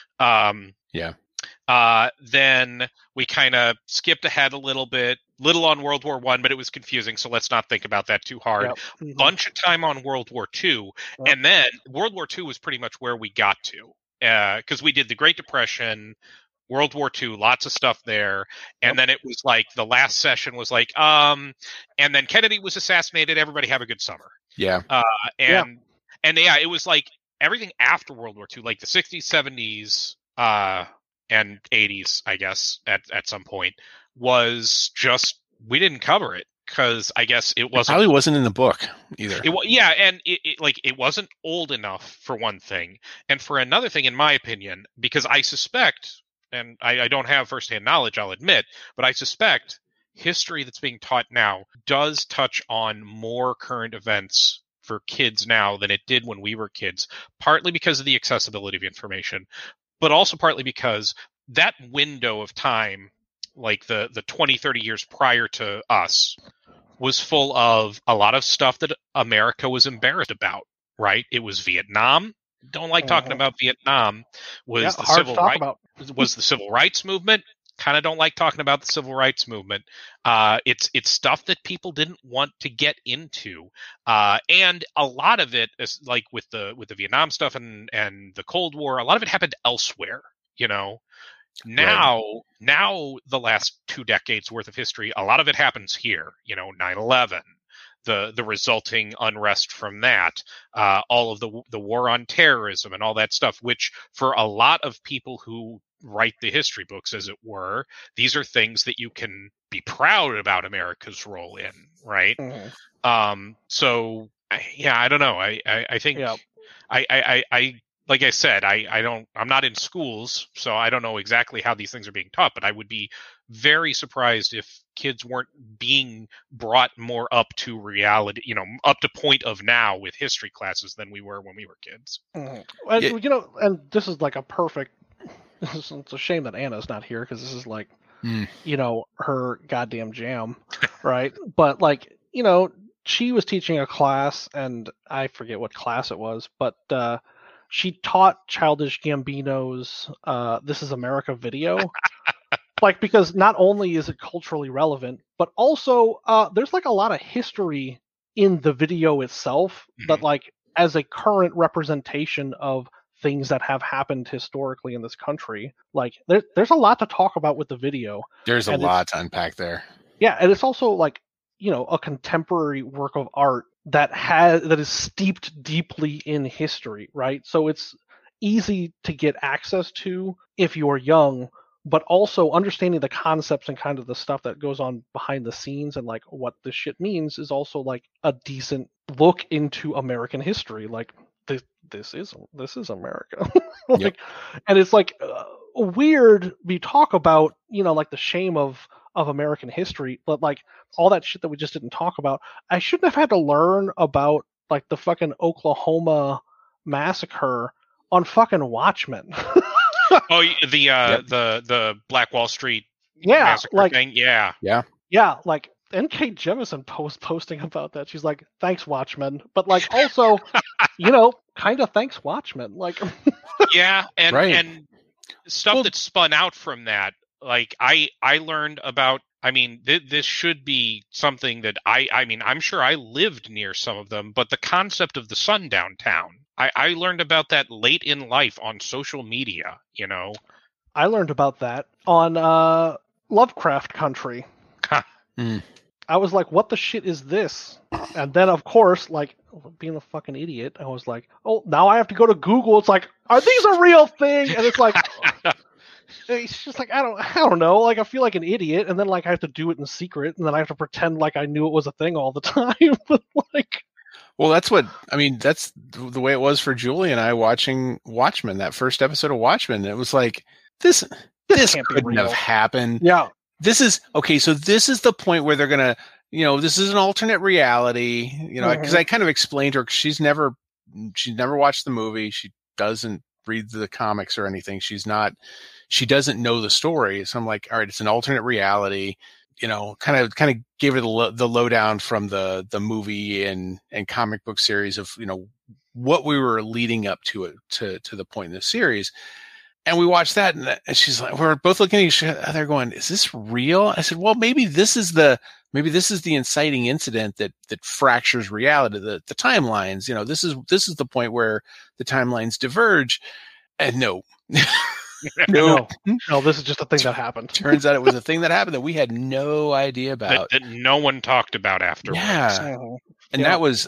Then we kind of skipped ahead a little on World War I, but it was confusing, so let's not think about that too hard. Yep. Bunch of time on World War II, and then World War II was pretty much where we got to, because we did the Great Depression, World War II, lots of stuff there, and then it was like the last session was like, and then Kennedy was assassinated. Everybody have a good summer. Yeah. And it was like everything after World War II, like the 60s, 70s, and 80s, I guess, at some point, was just, we didn't cover it because I guess it wasn't. It probably wasn't in the book either. And it wasn't old enough for one thing. And for another thing, in my opinion, because I suspect, and I don't have firsthand knowledge, I'll admit, but I suspect history that's being taught now does touch on more current events for kids now than it did when we were kids, partly because of the accessibility of information, but also partly because that window of time, like the 20, 30 years prior to us, was full of a lot of stuff that America was embarrassed about, right? It was Vietnam. Don't like talking about Vietnam. Was the civil rights movement. Kind of don't like talking about the civil rights movement. It's stuff that people didn't want to get into, and a lot of it is like with the Vietnam stuff and the Cold War. A lot of it happened elsewhere. Now the last 2 decades worth of history, a lot of it happens here. 9/11. The resulting unrest from that, all of the war on terrorism and all that stuff, which for a lot of people who write the history books, as it were, these are things that you can be proud about America's role in, right? Mm-hmm. So I don't know. I think I like I said, I'm not in schools, so I don't know exactly how these things are being taught, but I would be very surprised if kids weren't being brought more up to reality, up to point of now with history classes than we were when we were kids. Mm-hmm. And this is like it's a shame that Anna's not here because this is like, her goddamn jam, right? But like, she was teaching a class, and I forget what class it was, but she taught Childish Gambino's "This Is America" video. Like, because not only is it culturally relevant, but also there's like a lot of history in the video itself that, like, as a current representation of things that have happened historically in this country, like there's a lot to talk about with the video. There's a lot to unpack there. Yeah, and it's also like, a contemporary work of art that is steeped deeply in history, right? So it's easy to get access to if you're young, but also understanding the concepts and kind of the stuff that goes on behind the scenes and like what this shit means is also like a decent look into American history. Like this is America. Like, yep. And it's like weird. We talk about, like the shame of American history, but like all that shit that we just didn't talk about, I shouldn't have had to learn about like the fucking Oklahoma massacre on fucking Watchmen. Oh, the Black Wall Street massacre thing. Yeah. Like N.K. Jemisin posting about that. She's like, "Thanks, Watchmen," but like also, kind of thanks, Watchmen. Like, yeah, and stuff that spun out from that. Like I learned about I mean, this should be something that I mean, I'm sure I lived near some of them, but the concept of the sundown town, I learned about that late in life on social media, you know? I learned about that on Lovecraft Country. Mm. I was like, what the shit is this? And then, of course, like, being a fucking idiot, I was like, oh, now I have to go to Google. It's like, are these a real thing? And it's like, it's just like, I don't know. Like, I feel like an idiot. And then, like, I have to do it in secret. And then I have to pretend like I knew it was a thing all the time. But, like... Well, that's the way it was for Julie and I watching Watchmen, that first episode of Watchmen. It was like, this couldn't have happened. Yeah. This is okay. So this is the point where they're gonna, this is an alternate reality. Because I kind of explained to her, she's never watched the movie. She doesn't read the comics or anything. She doesn't know the story. So I'm like, all right, it's an alternate reality. Kind of gave her the lowdown from the movie and comic book series of what we were leading up to it to the point in the series. And we watched that, and she's like, we're both looking at each other going, is this real? I said, well, maybe this is the inciting incident that fractures reality, the timelines. This is the point where the timelines diverge. And no. No, this is just a thing that happened. Turns out it was a thing that happened that we had no idea about. That no one talked about afterwards. Yeah. And that was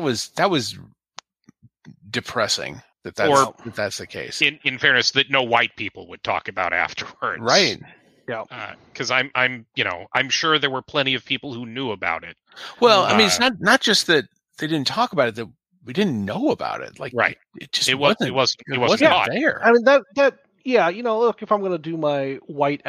depressing. That's the case. In fairness, that no white people would talk about afterwards, right? Yeah, because I'm sure there were plenty of people who knew about it. Well, I mean, it's not just that they didn't talk about it; that we didn't know about it. Like, right? It wasn't there. I mean, that. Yeah, look, if I'm going to do my white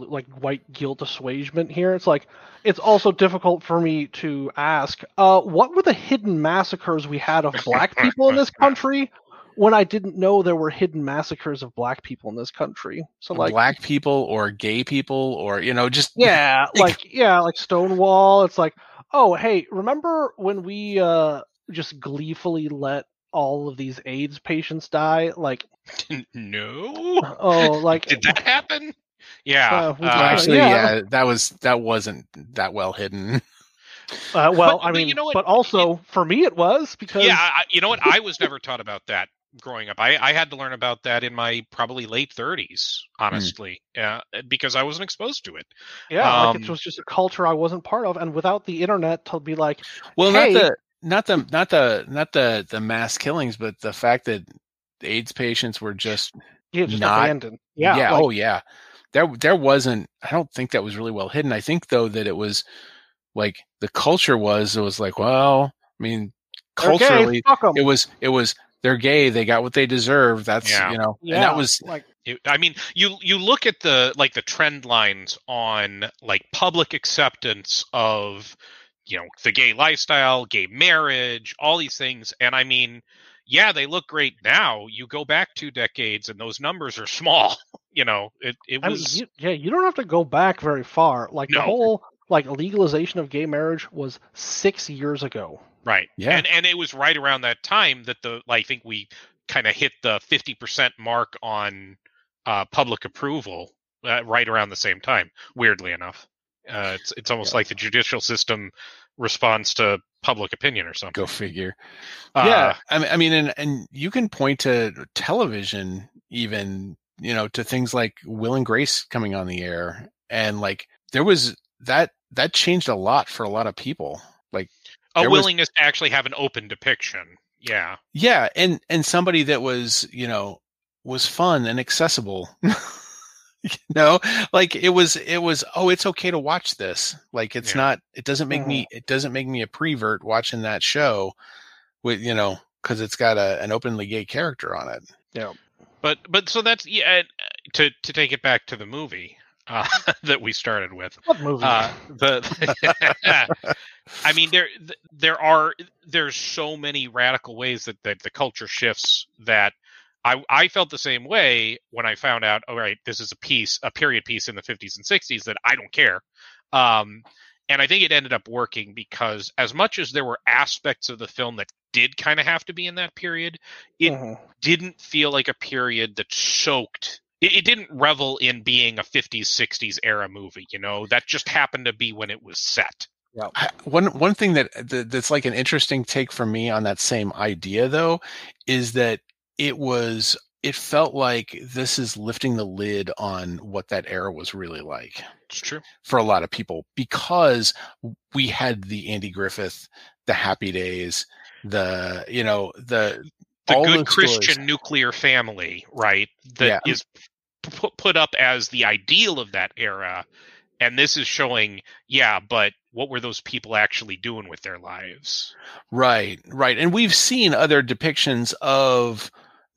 guilt assuagement here, it's like, it's also difficult for me to ask, what were the hidden massacres we had of black people in this country when I didn't know there were hidden massacres of black people in this country? So, like, black people or gay people or, just... Yeah, like Stonewall. It's like, oh, hey, remember when we just gleefully let all of these AIDS patients die? Like, no. Oh, like, did that happen? Yeah. Actually, yeah, that wasn't that well hidden. Well, I mean, but also for me it was, because you know what? I was never taught about that growing up. I had to learn about that in my probably late 30s, honestly, because I wasn't exposed to it. Yeah, like, it was just a culture I wasn't part of, and without the internet to be like, well, hey, not the mass killings, but the fact that AIDS patients were just not abandoned. Yeah. Like, oh yeah. There wasn't. I don't think that was really well hidden. I think though that it was like the culture was. It was like, well, I mean, culturally, it was. They're gay. They got what they deserve. That's and that was like. I mean, you look at the trend lines on like public acceptance of the gay lifestyle, gay marriage, all these things, and I mean, yeah, they look great now. You go back 2 decades and those numbers are small. It was... I mean, you don't have to go back very far. Like, the whole legalization of gay marriage was 6 years ago. Right. Yeah. And it was right around that time that I think we kind of hit the 50% mark on public approval right around the same time, weirdly enough. It's almost like the judicial system responds to public opinion or something. Go figure. Yeah, I mean, and you can point to television even, to things like Will and Grace coming on the air, and like there was that changed a lot for a lot of people. Like a willingness to actually have an open depiction. Yeah. Yeah, and somebody that was was fun and accessible. Like it was, oh, it's okay to watch this. Like it doesn't make me a prevert watching that show with, cause it's got an openly gay character on it. Yeah. But so that's, to take it back to the movie, that we started with. What movie? I mean, there's so many radical ways that the culture shifts that I felt the same way when I found out, all right, this is a period piece in the 50s and 60s that I don't care. And I think it ended up working because as much as there were aspects of the film that did kind of have to be in that period, it didn't feel like a period that soaked it didn't revel in being a 50s, 60s era movie. That just happened to be when it was set. Yeah. One thing that's like an interesting take for me on that same idea, though, is that it felt like this is lifting the lid on what that era was really like. It's true for a lot of people, because we had the Andy Griffith, the Happy Days, the good Christian nuclear family, right? That is put up as the ideal of that era. And this is showing, but what were those people actually doing with their lives? Right. And we've seen other depictions of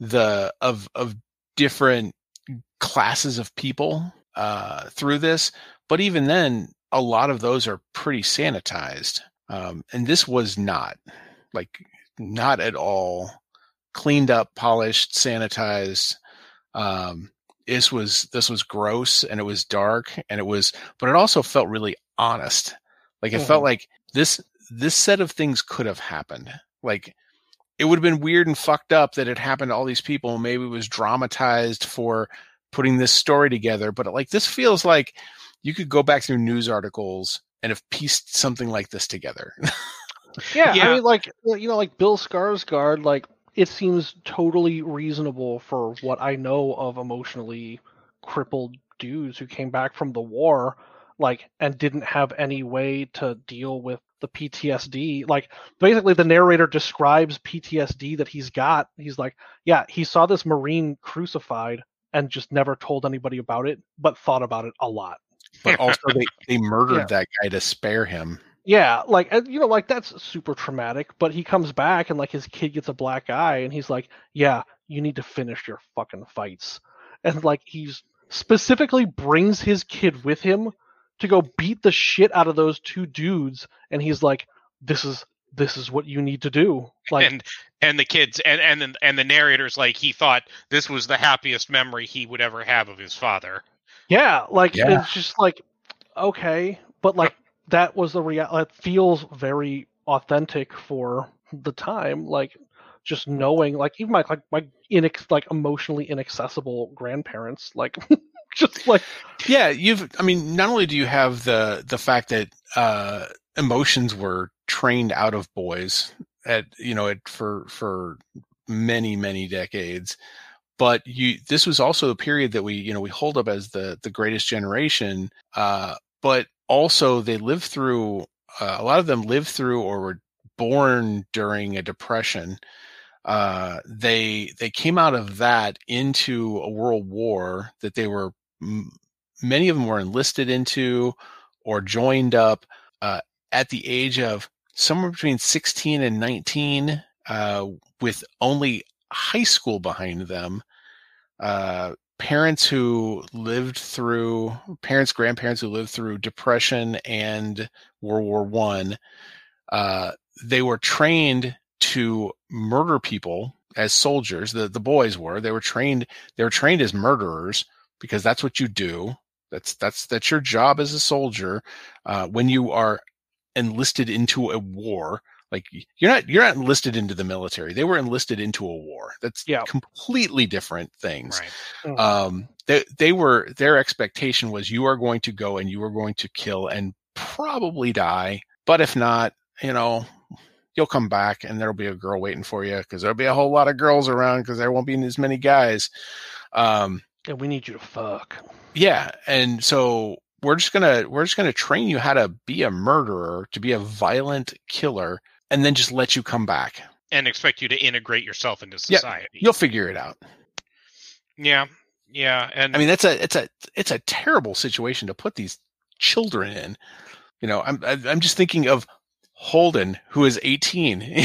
different classes of people through this, but even then, a lot of those are pretty sanitized. And this was not at all cleaned up, polished, sanitized. This was gross, and it was dark, but it also felt really honest. Like it felt like this set of things could have happened. Like it would have been weird and fucked up that it happened to all these people. Maybe it was dramatized for putting this story together, but this feels like you could go back through news articles and have pieced something like this together. Yeah. I mean, like Bill Skarsgård, it seems totally reasonable for what I know of emotionally crippled dudes who came back from the war, and didn't have any way to deal with the PTSD. Basically, the narrator describes PTSD that he's got. He's like, he saw this Marine crucified and just never told anybody about it, but thought about it a lot. But also, they murdered that guy to spare him. Yeah, that's super traumatic, but he comes back and his kid gets a black eye and he's like, you need to finish your fucking fights. And he's specifically brings his kid with him to go beat the shit out of those two dudes, and he's like, this is what you need to do. And the kids and the narrator's like, he thought this was the happiest memory he would ever have of his father. Yeah, it's just okay, but that was the reality. It feels very authentic for the time. Just knowing, even my emotionally inaccessible grandparents, just not only do you have the fact that emotions were trained out of boys for many decades, but this was also a period that we hold up as the greatest generation, but also they lived through a lot of them lived through or were born during a depression. They came out of that into a world war that they were many of them were enlisted into or joined up at the age of somewhere between 16 and 19, with only high school behind them. Grandparents who lived through depression and World War I. They were trained to murder people as soldiers. The boys were. They were trained as murderers, because that's what you do. That's your job as a soldier. When you are enlisted into a war, you're not enlisted into the military. They were enlisted into a war. That's completely different things. Right. Their expectation was, you are going to go and you are going to kill and probably die. But if not, you'll come back and there'll be a girl waiting for you, because there'll be a whole lot of girls around, because there won't be as many guys. And we need you to fuck. Yeah. And so we're just gonna train you how to be a murderer, to be a violent killer, and then just let you come back and expect you to integrate yourself into society. You'll figure it out. Yeah. And I mean, it's a terrible situation to put these children in. I'm just thinking of Holden, who is 18.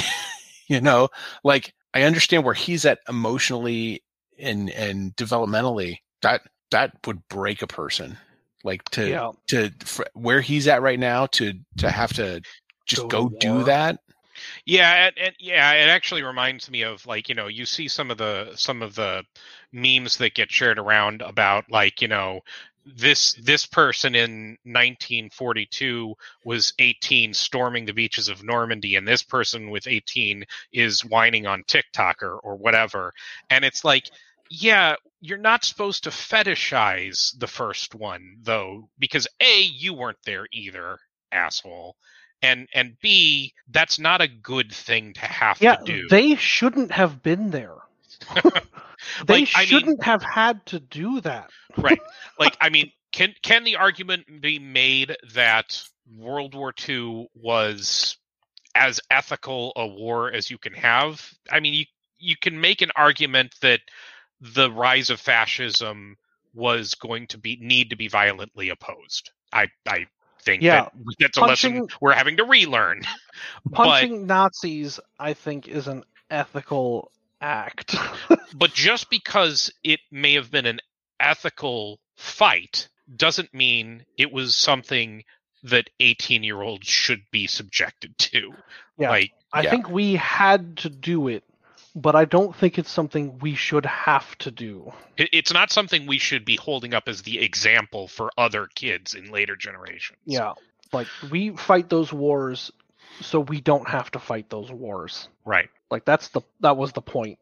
I understand where he's at emotionally and developmentally. That would break a person. Where he's at right now, to have to just go do that. Yeah, and it actually reminds me of you see some of the memes that get shared around about this person in 1942 was 18 storming the beaches of Normandy, and this person with 18 is whining on TikTok or whatever. And it's Yeah, you're not supposed to fetishize the first one, though, because A, you weren't there either, asshole. And B, that's not a good thing to have to do. They shouldn't have been there. They shouldn't have had to do that. Right. Like, I mean, can the argument be made that World War II was as ethical a war as you can have? I mean, you can make an argument that the rise of fascism was going to need to be violently opposed. I think that's a lesson we're having to relearn. Punching Nazis, I think, is an ethical act. But just because it may have been an ethical fight doesn't mean it was something that 18-year-olds should be subjected to. Yeah, I think we had to do it, but I don't think it's something we should have to do. It's not something we should be holding up as the example for other kids in later generations. Yeah, like, we fight those wars so we don't have to fight those wars. Right. Like, that was the point.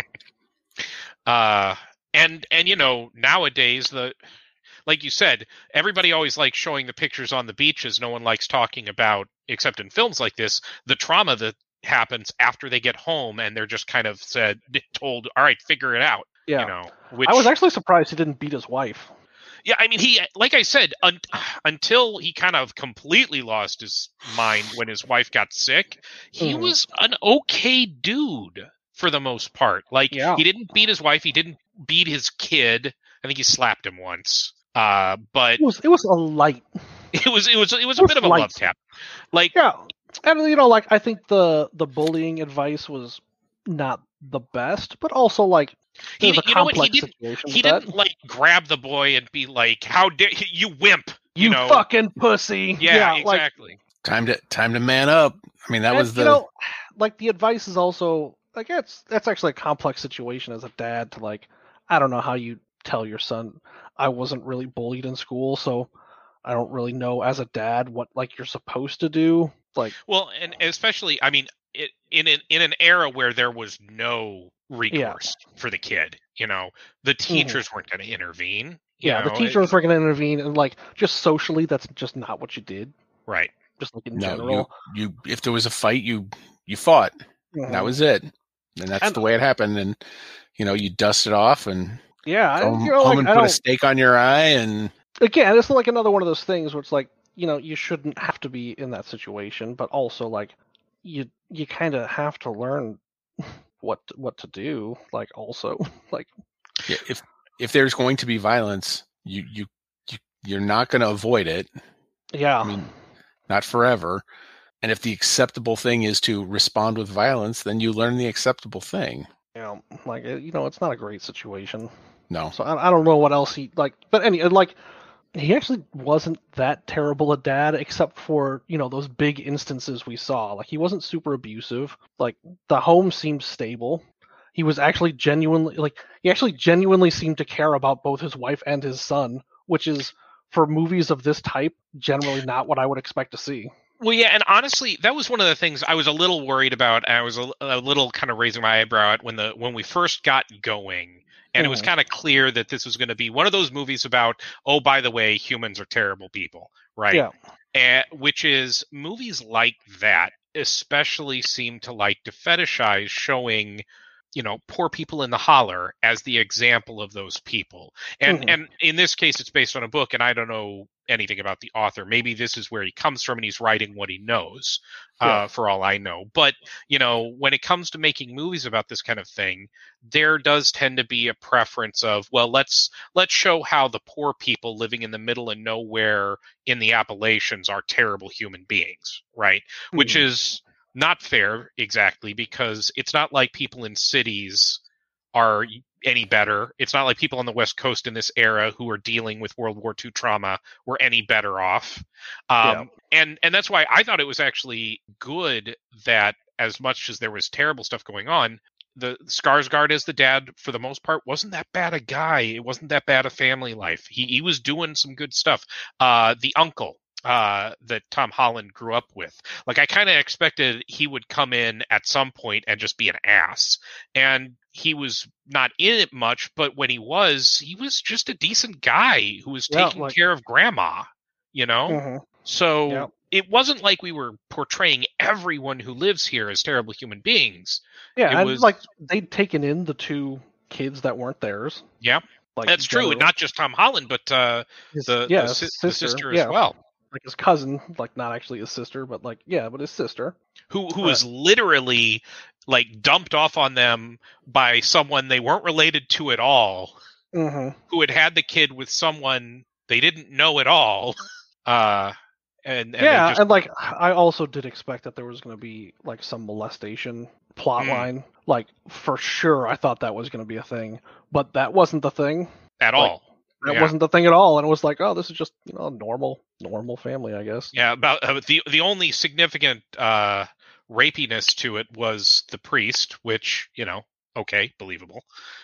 And you know, nowadays, like you said, everybody always likes showing the pictures on the beaches. No one likes talking about, except in films like this, the trauma that happens after they get home and they're just kind of told, all right, figure it out. Yeah. You know, I was actually surprised he didn't beat his wife. Yeah, I mean, he, like I said, until he kind of completely lost his mind when his wife got sick, he was an okay dude for the most part. Like, he didn't beat his wife, he didn't beat his kid. I think he slapped him once. But it was a light. It was a bit of a love tap. Like, yeah, and you know, like, I think the bullying advice was not the best, but also, like, there's a complex situation. He didn't like grab the boy and be like, "How dare you, wimp! You know, fucking pussy!" Yeah, exactly. Like, time to man up. I mean, that was the. You know, like, the advice is also like, that's actually a complex situation as a dad to, like, I don't know how you tell your son, I wasn't really bullied in school, so I don't really know as a dad what, like, you're supposed to do. Like, well, and especially, I mean, in an era where there was no recourse for the kid, you know, the teachers weren't going to intervene. The teachers were going to intervene, and, like, just socially, that's just not what you did. Right. Just, like, in general. You if there was a fight, you fought. That was it. And that's the way it happened. And, you know, you dust it off and home and put a stake on your eye. And again, it's like another one of those things where it's like, you know, you shouldn't have to be in that situation, but also, like, you kind of have to learn what to do. Like, also, like, if there's going to be violence, you're not going to avoid it. Yeah. I mean, not forever. And if the acceptable thing is to respond with violence, then you learn the acceptable thing. Yeah, like, you know, it's not a great situation. No. So I don't know what else he, like, but anyway, like, he actually wasn't that terrible a dad, except for, you know, those big instances we saw. Like, he wasn't super abusive. Like, the home seemed stable. He was actually genuinely seemed to care about both his wife and his son, which is, for movies of this type, generally not what I would expect to see. Well, yeah, and honestly, that was one of the things I was a little worried about. I was a little kind of raising my eyebrow at when we first got going, and it was kind of clear that this was going to be one of those movies about, oh, by the way, humans are terrible people, right? Yeah. Which is, movies like that especially seem to like to fetishize showing, you know, poor people in the holler as the example of those people. And and in this case, it's based on a book, and I don't know anything about the author. Maybe this is where he comes from and he's writing what he knows, for all I know. But, you know, when it comes to making movies about this kind of thing, there does tend to be a preference of, well, let's show how the poor people living in the middle of nowhere in the Appalachians are terrible human beings, right? Which is not fair, exactly, because it's not like people in cities are any better. It's not like people on the West Coast in this era who are dealing with World War II trauma were any better off. And that's why I thought it was actually good that, as much as there was terrible stuff going on, the Skarsgård as the dad, for the most part, wasn't that bad a guy. It wasn't that bad a family life. He was doing some good stuff. The uncle, that Tom Holland grew up with. Like, I kind of expected he would come in at some point and just be an ass. And he was not in it much, but when he was just a decent guy who was taking care of grandma, you know? Mm-hmm. So it wasn't like we were portraying everyone who lives here as terrible human beings. Yeah, and like they'd taken in the two kids that weren't theirs. Yeah, like, that's true. And not just Tom Holland, but the sister as well. Like his cousin, like not actually his sister, but like but his sister, who was literally like dumped off on them by someone they weren't related to at all, who had the kid with someone they didn't know at all. And like I also did expect that there was going to be like some molestation plot line. Like for sure, I thought that was going to be a thing, but that wasn't the thing at all. That wasn't the thing at all, and it was like, oh, this is just a normal family, I guess. Yeah, about the only significant rapiness to it was the priest, which okay, believable.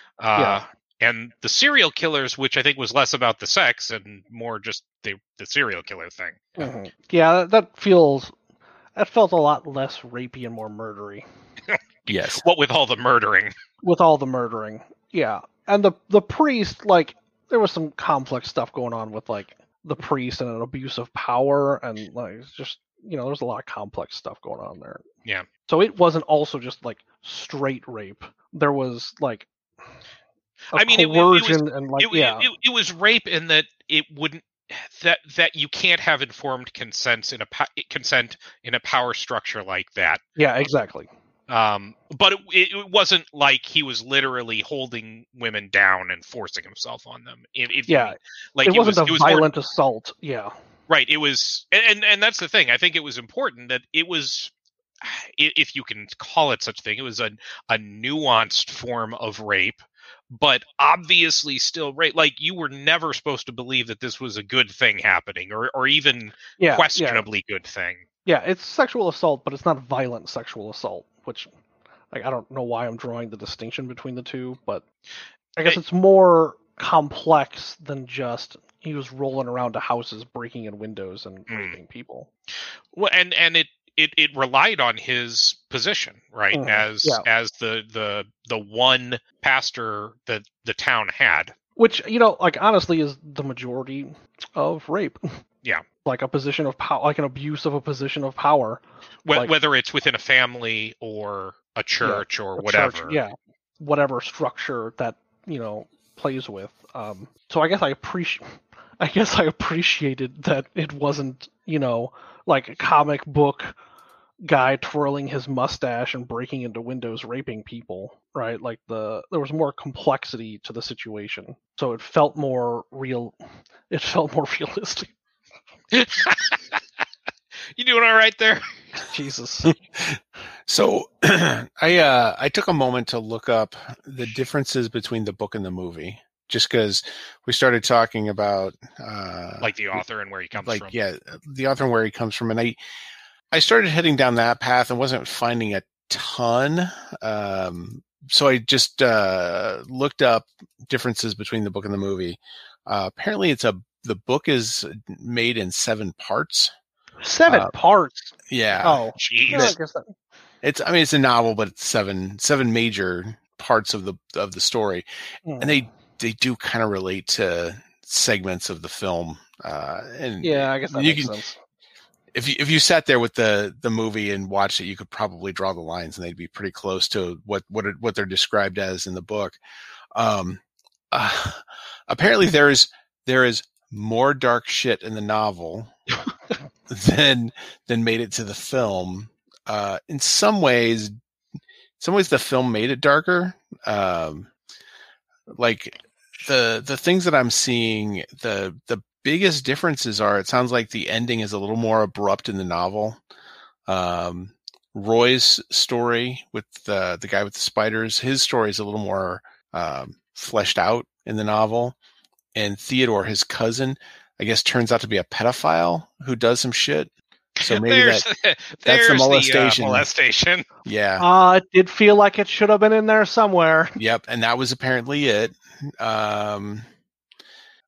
And the serial killers, which I think was less about the sex and more just the serial killer thing. Mm-hmm. Yeah, that felt a lot less rapey and more murdery. Yes. What with all the murdering? With all the murdering, yeah. And the priest, like, there was some complex stuff going on with like the priest and an abuse of power, and like just there was a lot of complex stuff going on there. Yeah. So it wasn't also just like straight rape. There was like coercion and like it was rape in that it wouldn't that you can't have informed consent in a power structure like that. Yeah, exactly. But it wasn't like he was literally holding women down and forcing himself on them. It wasn't a violent assault. Yeah, right. It was, and that's the thing. I think it was important that it was, if you can call it such a thing, it was a nuanced form of rape, but obviously still rape. Like, you were never supposed to believe that this was a good thing happening, or even questionably good thing. Yeah, it's sexual assault, but it's not violent sexual assault. Which, like, I don't know why I'm drawing the distinction between the two, but I guess it's more complex than just he was rolling around to houses, breaking in windows and raping people. Well, and it relied on his position, right, as the one pastor that the town had, which like honestly is the majority of rape. Yeah. Like a position of power, like an abuse of a position of power. Whether it's within a family or a church or whatever. Church, whatever structure that, plays with. So I guess I appreciated that it wasn't, like a comic book guy twirling his mustache and breaking into windows raping people, right? Like there was more complexity to the situation. So it felt more real. It felt more realistic. You doing all right there? Jesus. So I took a moment to look up the differences between the book and the movie, just because we started talking about like the author and where he comes from. Yeah, the author and where he comes from, and I started heading down that path and wasn't finding a ton. So I just looked up differences between the book and the movie. Apparently, the book is made in 7 parts. 7 parts. Yeah. Oh, jeez. It's a novel, but it's seven major parts of the story, and they do kind of relate to segments of the film. And yeah, I guess that makes sense. If you sat there with the movie and watched it, you could probably draw the lines, and they'd be pretty close to what they're described as in the book. Apparently, there is more dark shit in the novel than made it to the film. In some ways the film made it darker. Like the things that I'm seeing, the biggest differences are, it sounds like the ending is a little more abrupt in the novel. Roy's story with the guy with the spiders, his story is a little more fleshed out in the novel. And Theodore, his cousin, I guess turns out to be a pedophile who does some shit. So maybe that's the molestation. Molestation. Yeah. It did feel like it should have been in there somewhere. Yep, and that was apparently it.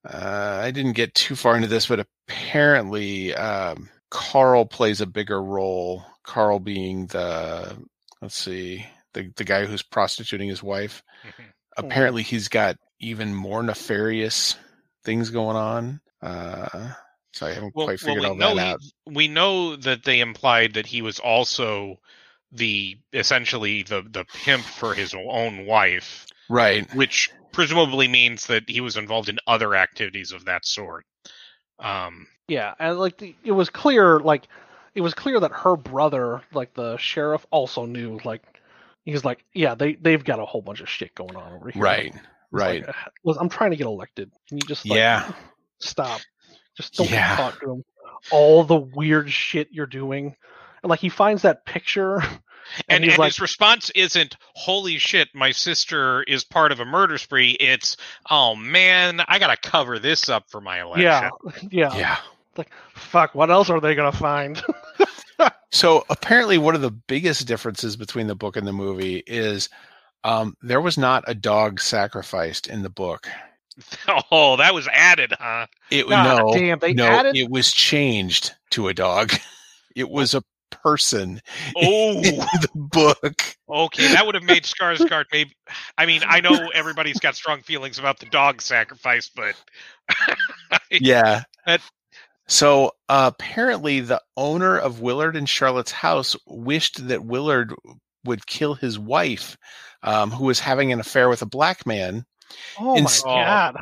I didn't get too far into this, but apparently Carl plays a bigger role. Carl being the guy who's prostituting his wife. Mhm. Apparently he's got even more nefarious things going on. So I haven't quite figured all that out. We know that they implied that he was also essentially the pimp for his own wife. Right. Which presumably means that he was involved in other activities of that sort. Yeah, and like it was clear that her brother, like the sheriff, also knew. Like he's like, yeah, they've got a whole bunch of shit going on over here. Right. Like, I'm trying to get elected. Can you just stop? Just don't talk to him. All the weird shit you're doing. And like he finds that picture. And his response isn't, holy shit, my sister is part of a murder spree. It's, oh man, I gotta cover this up for my election. Yeah. Like, fuck, what else are they gonna find? So apparently one of the biggest differences between the book and the movie is there was not a dog sacrificed in the book. Oh, that was added, huh? Added? It was changed to a dog. It was a person in the book. Okay, that would have made Skarsgård maybe. I mean, I know everybody's got strong feelings about the dog sacrifice, but yeah. So apparently, the owner of Willard and Charlotte's house wished that Willard would kill his wife, who was having an affair with a black man. Oh my God!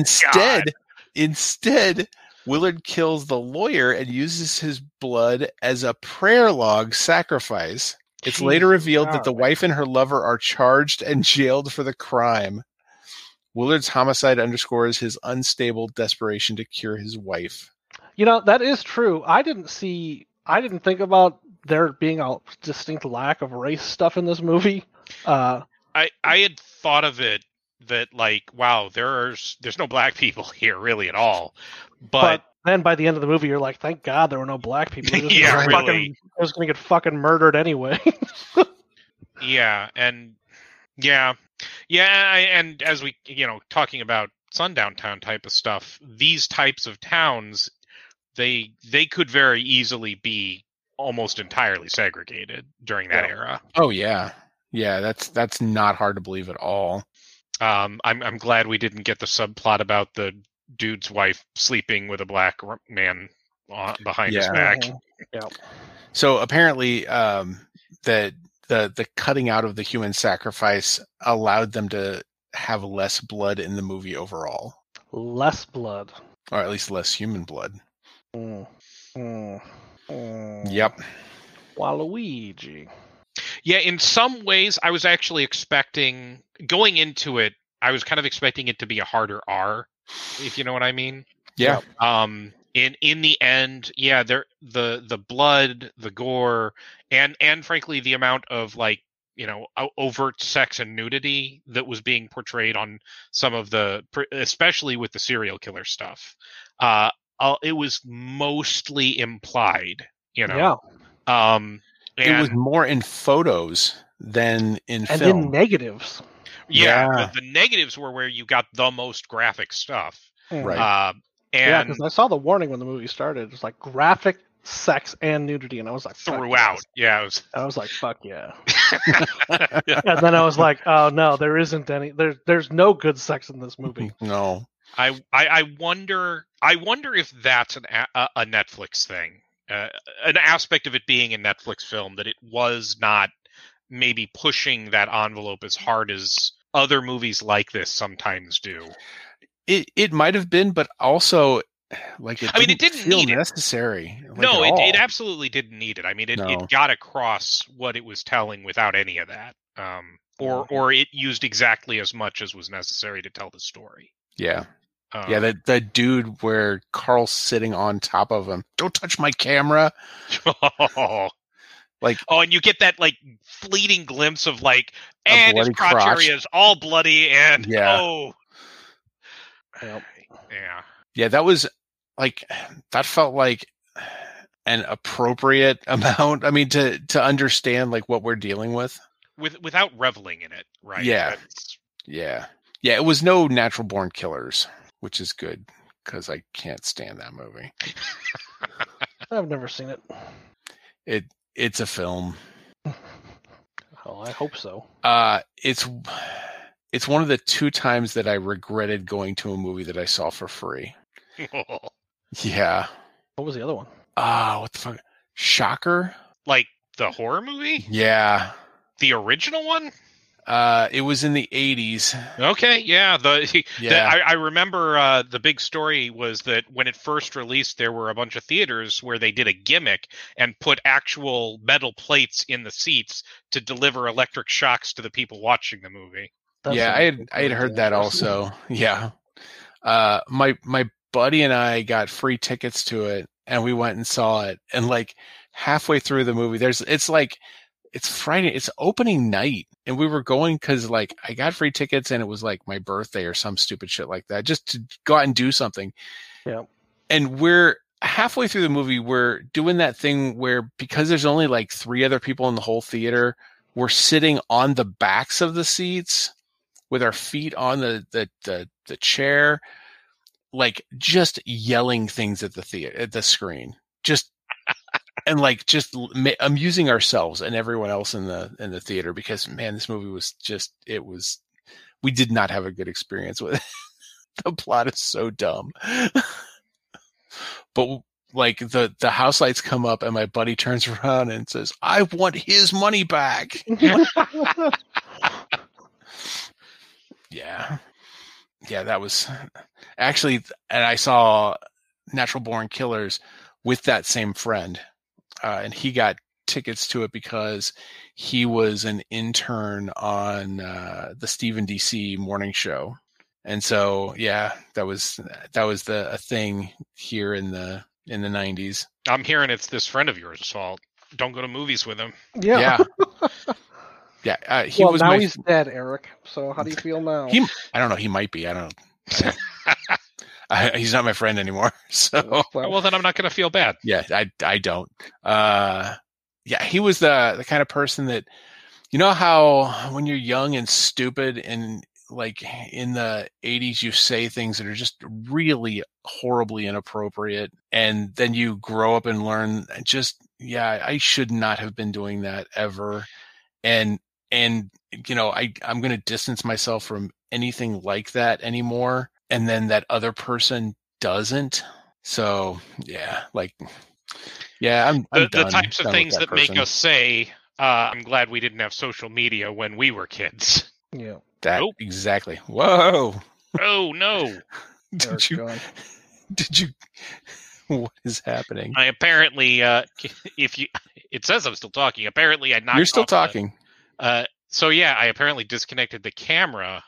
Instead, Willard kills the lawyer and uses his blood as a prayer log sacrifice. It's later revealed that the wife and her lover are charged and jailed for the crime. Willard's homicide underscores his unstable desperation to cure his wife. You know, that is true. I didn't think about there being a distinct lack of race stuff in this movie. I had thought of it that, like, wow, there's no black people here really at all. But then by the end of the movie, you're like, thank God there were no black people. Yeah, really. I was going to get fucking murdered anyway. And as we, talking about Sundown Town type of stuff, these types of towns, they could very easily be almost entirely segregated during that era. Oh yeah, that's not hard to believe at all. I'm glad we didn't get the subplot about the dude's wife sleeping with a black man behind his back. Yeah. So apparently, the cutting out of the human sacrifice allowed them to have less blood in the movie overall. Less blood, or at least less human blood. Yep. Waluigi. Yeah, in some ways, I was actually expecting, going into it, I was kind of expecting it to be a harder R, if you know what I mean. Yeah. In the end, yeah, the blood, the gore, and frankly the amount of overt sex and nudity that was being portrayed on some of especially with the serial killer stuff. It was mostly implied, Yeah. It was more in photos than in film. And in negatives. Yeah. The negatives were where you got the most graphic stuff. Right. Because I saw the warning when the movie started. It was like graphic sex and nudity, and I was like, throughout. Yeah. I was like, fuck yeah. And then I was like, oh no, there isn't any. There's no good sex in this movie. No. I wonder if that's a Netflix thing, an aspect of it being a Netflix film, that it was not maybe pushing that envelope as hard as other movies like this sometimes do. It might have been, but also, it didn't feel need necessary. No, it absolutely didn't need it. I mean, it got across what it was telling without any of that, or it used exactly as much as was necessary to tell the story. Yeah. That dude where Carl's sitting on top of him. Don't touch my camera. And you get that fleeting glimpse of and his crotch area is all bloody and Yeah, that was that felt like an appropriate amount. I mean, to understand what we're dealing with without reveling in it, right? Yeah. Yeah. It was no natural born killers. which is good because I can't stand that movie. I've never seen it. It's a film. Oh, I hope so. It's one of the 2 times that I regretted going to a movie that I saw for free. Yeah. What was the other one? What the fuck? Shocker? Like the horror movie? Yeah. The original one? It was in the 80s. Okay, yeah. Yeah. I remember the big story was that when it first released, there were a bunch of theaters where they did a gimmick and put actual metal plates in the seats to deliver electric shocks to the people watching the movie. Yeah, I had heard that also. Yeah. My buddy and I got free tickets to it, and we went and saw it. And like halfway through the movie, it's Friday, it's opening night, and we were going because like I got free tickets, and it was like my birthday or some stupid shit like that, just to go out and do something. Yeah. And we're halfway through the movie, we're doing that thing where, because there's only like 3 other people in the whole theater, we're sitting on the backs of the seats with our feet on the chair, like just yelling things at the screen, just and like just amusing ourselves and everyone else in the theater, because man, this movie was just, we did not have a good experience with it. The plot is so dumb. But like the house lights come up and my buddy turns around and says, "I want his money back." Yeah, that was actually, and I saw Natural Born Killers with that same friend, and he got tickets to it because he was an intern on the Stephen DC morning show, and so yeah, that was a thing here in the 90s. I'm hearing it's this friend of yours, so don't go to movies with him. Yeah. Yeah, he's dead, Eric. So how do you feel now? I don't know. He might be. I don't know. He's not my friend anymore. So well, then I'm not going to feel bad. Yeah, I don't. Yeah, he was the kind of person that, you know how when you're young and stupid and like in the 80s you say things that are just really horribly inappropriate, and then you grow up and learn I should not have been doing that ever. And you know, I'm going to distance myself from anything like that anymore. And then that other person doesn't. So yeah, I'm done. The types of things that make us say, I'm glad we didn't have social media when we were kids. Yeah. Exactly. Whoa. Oh no. Did you what is happening? I apparently, it says I'm still talking. Apparently I knocked You're still off talking. So yeah, I apparently disconnected the camera.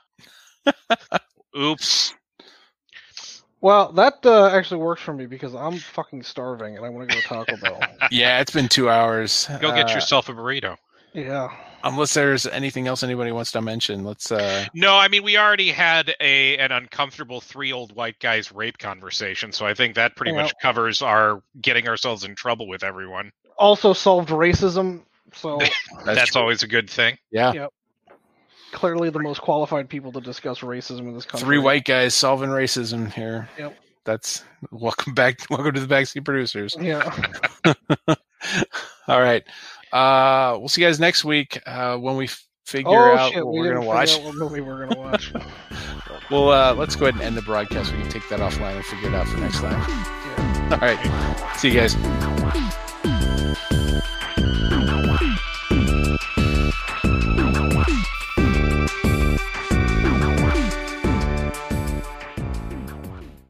Oops. Well, that actually works for me because I'm fucking starving and I want to go to Taco Bell. Yeah, it's been 2 hours. Go get yourself a burrito. Yeah. Unless there's anything else anybody wants to mention, let's. No, I mean we already had an uncomfortable 3 old white guys rape conversation, so I think that pretty much covers our getting ourselves in trouble with everyone. Also solved racism, so that's always a good thing. Yeah. Yep. Clearly the most qualified people to discuss racism in this country. 3 white guys solving racism here. Yep. That's welcome back. Welcome to the Backseat Producers. Yeah. All right. We'll see you guys next week when we figure out what we're going to watch. What movie we're going to watch. Well, let's go ahead and end the broadcast. We can take that offline and figure it out for next time. Yeah. All right. See you guys.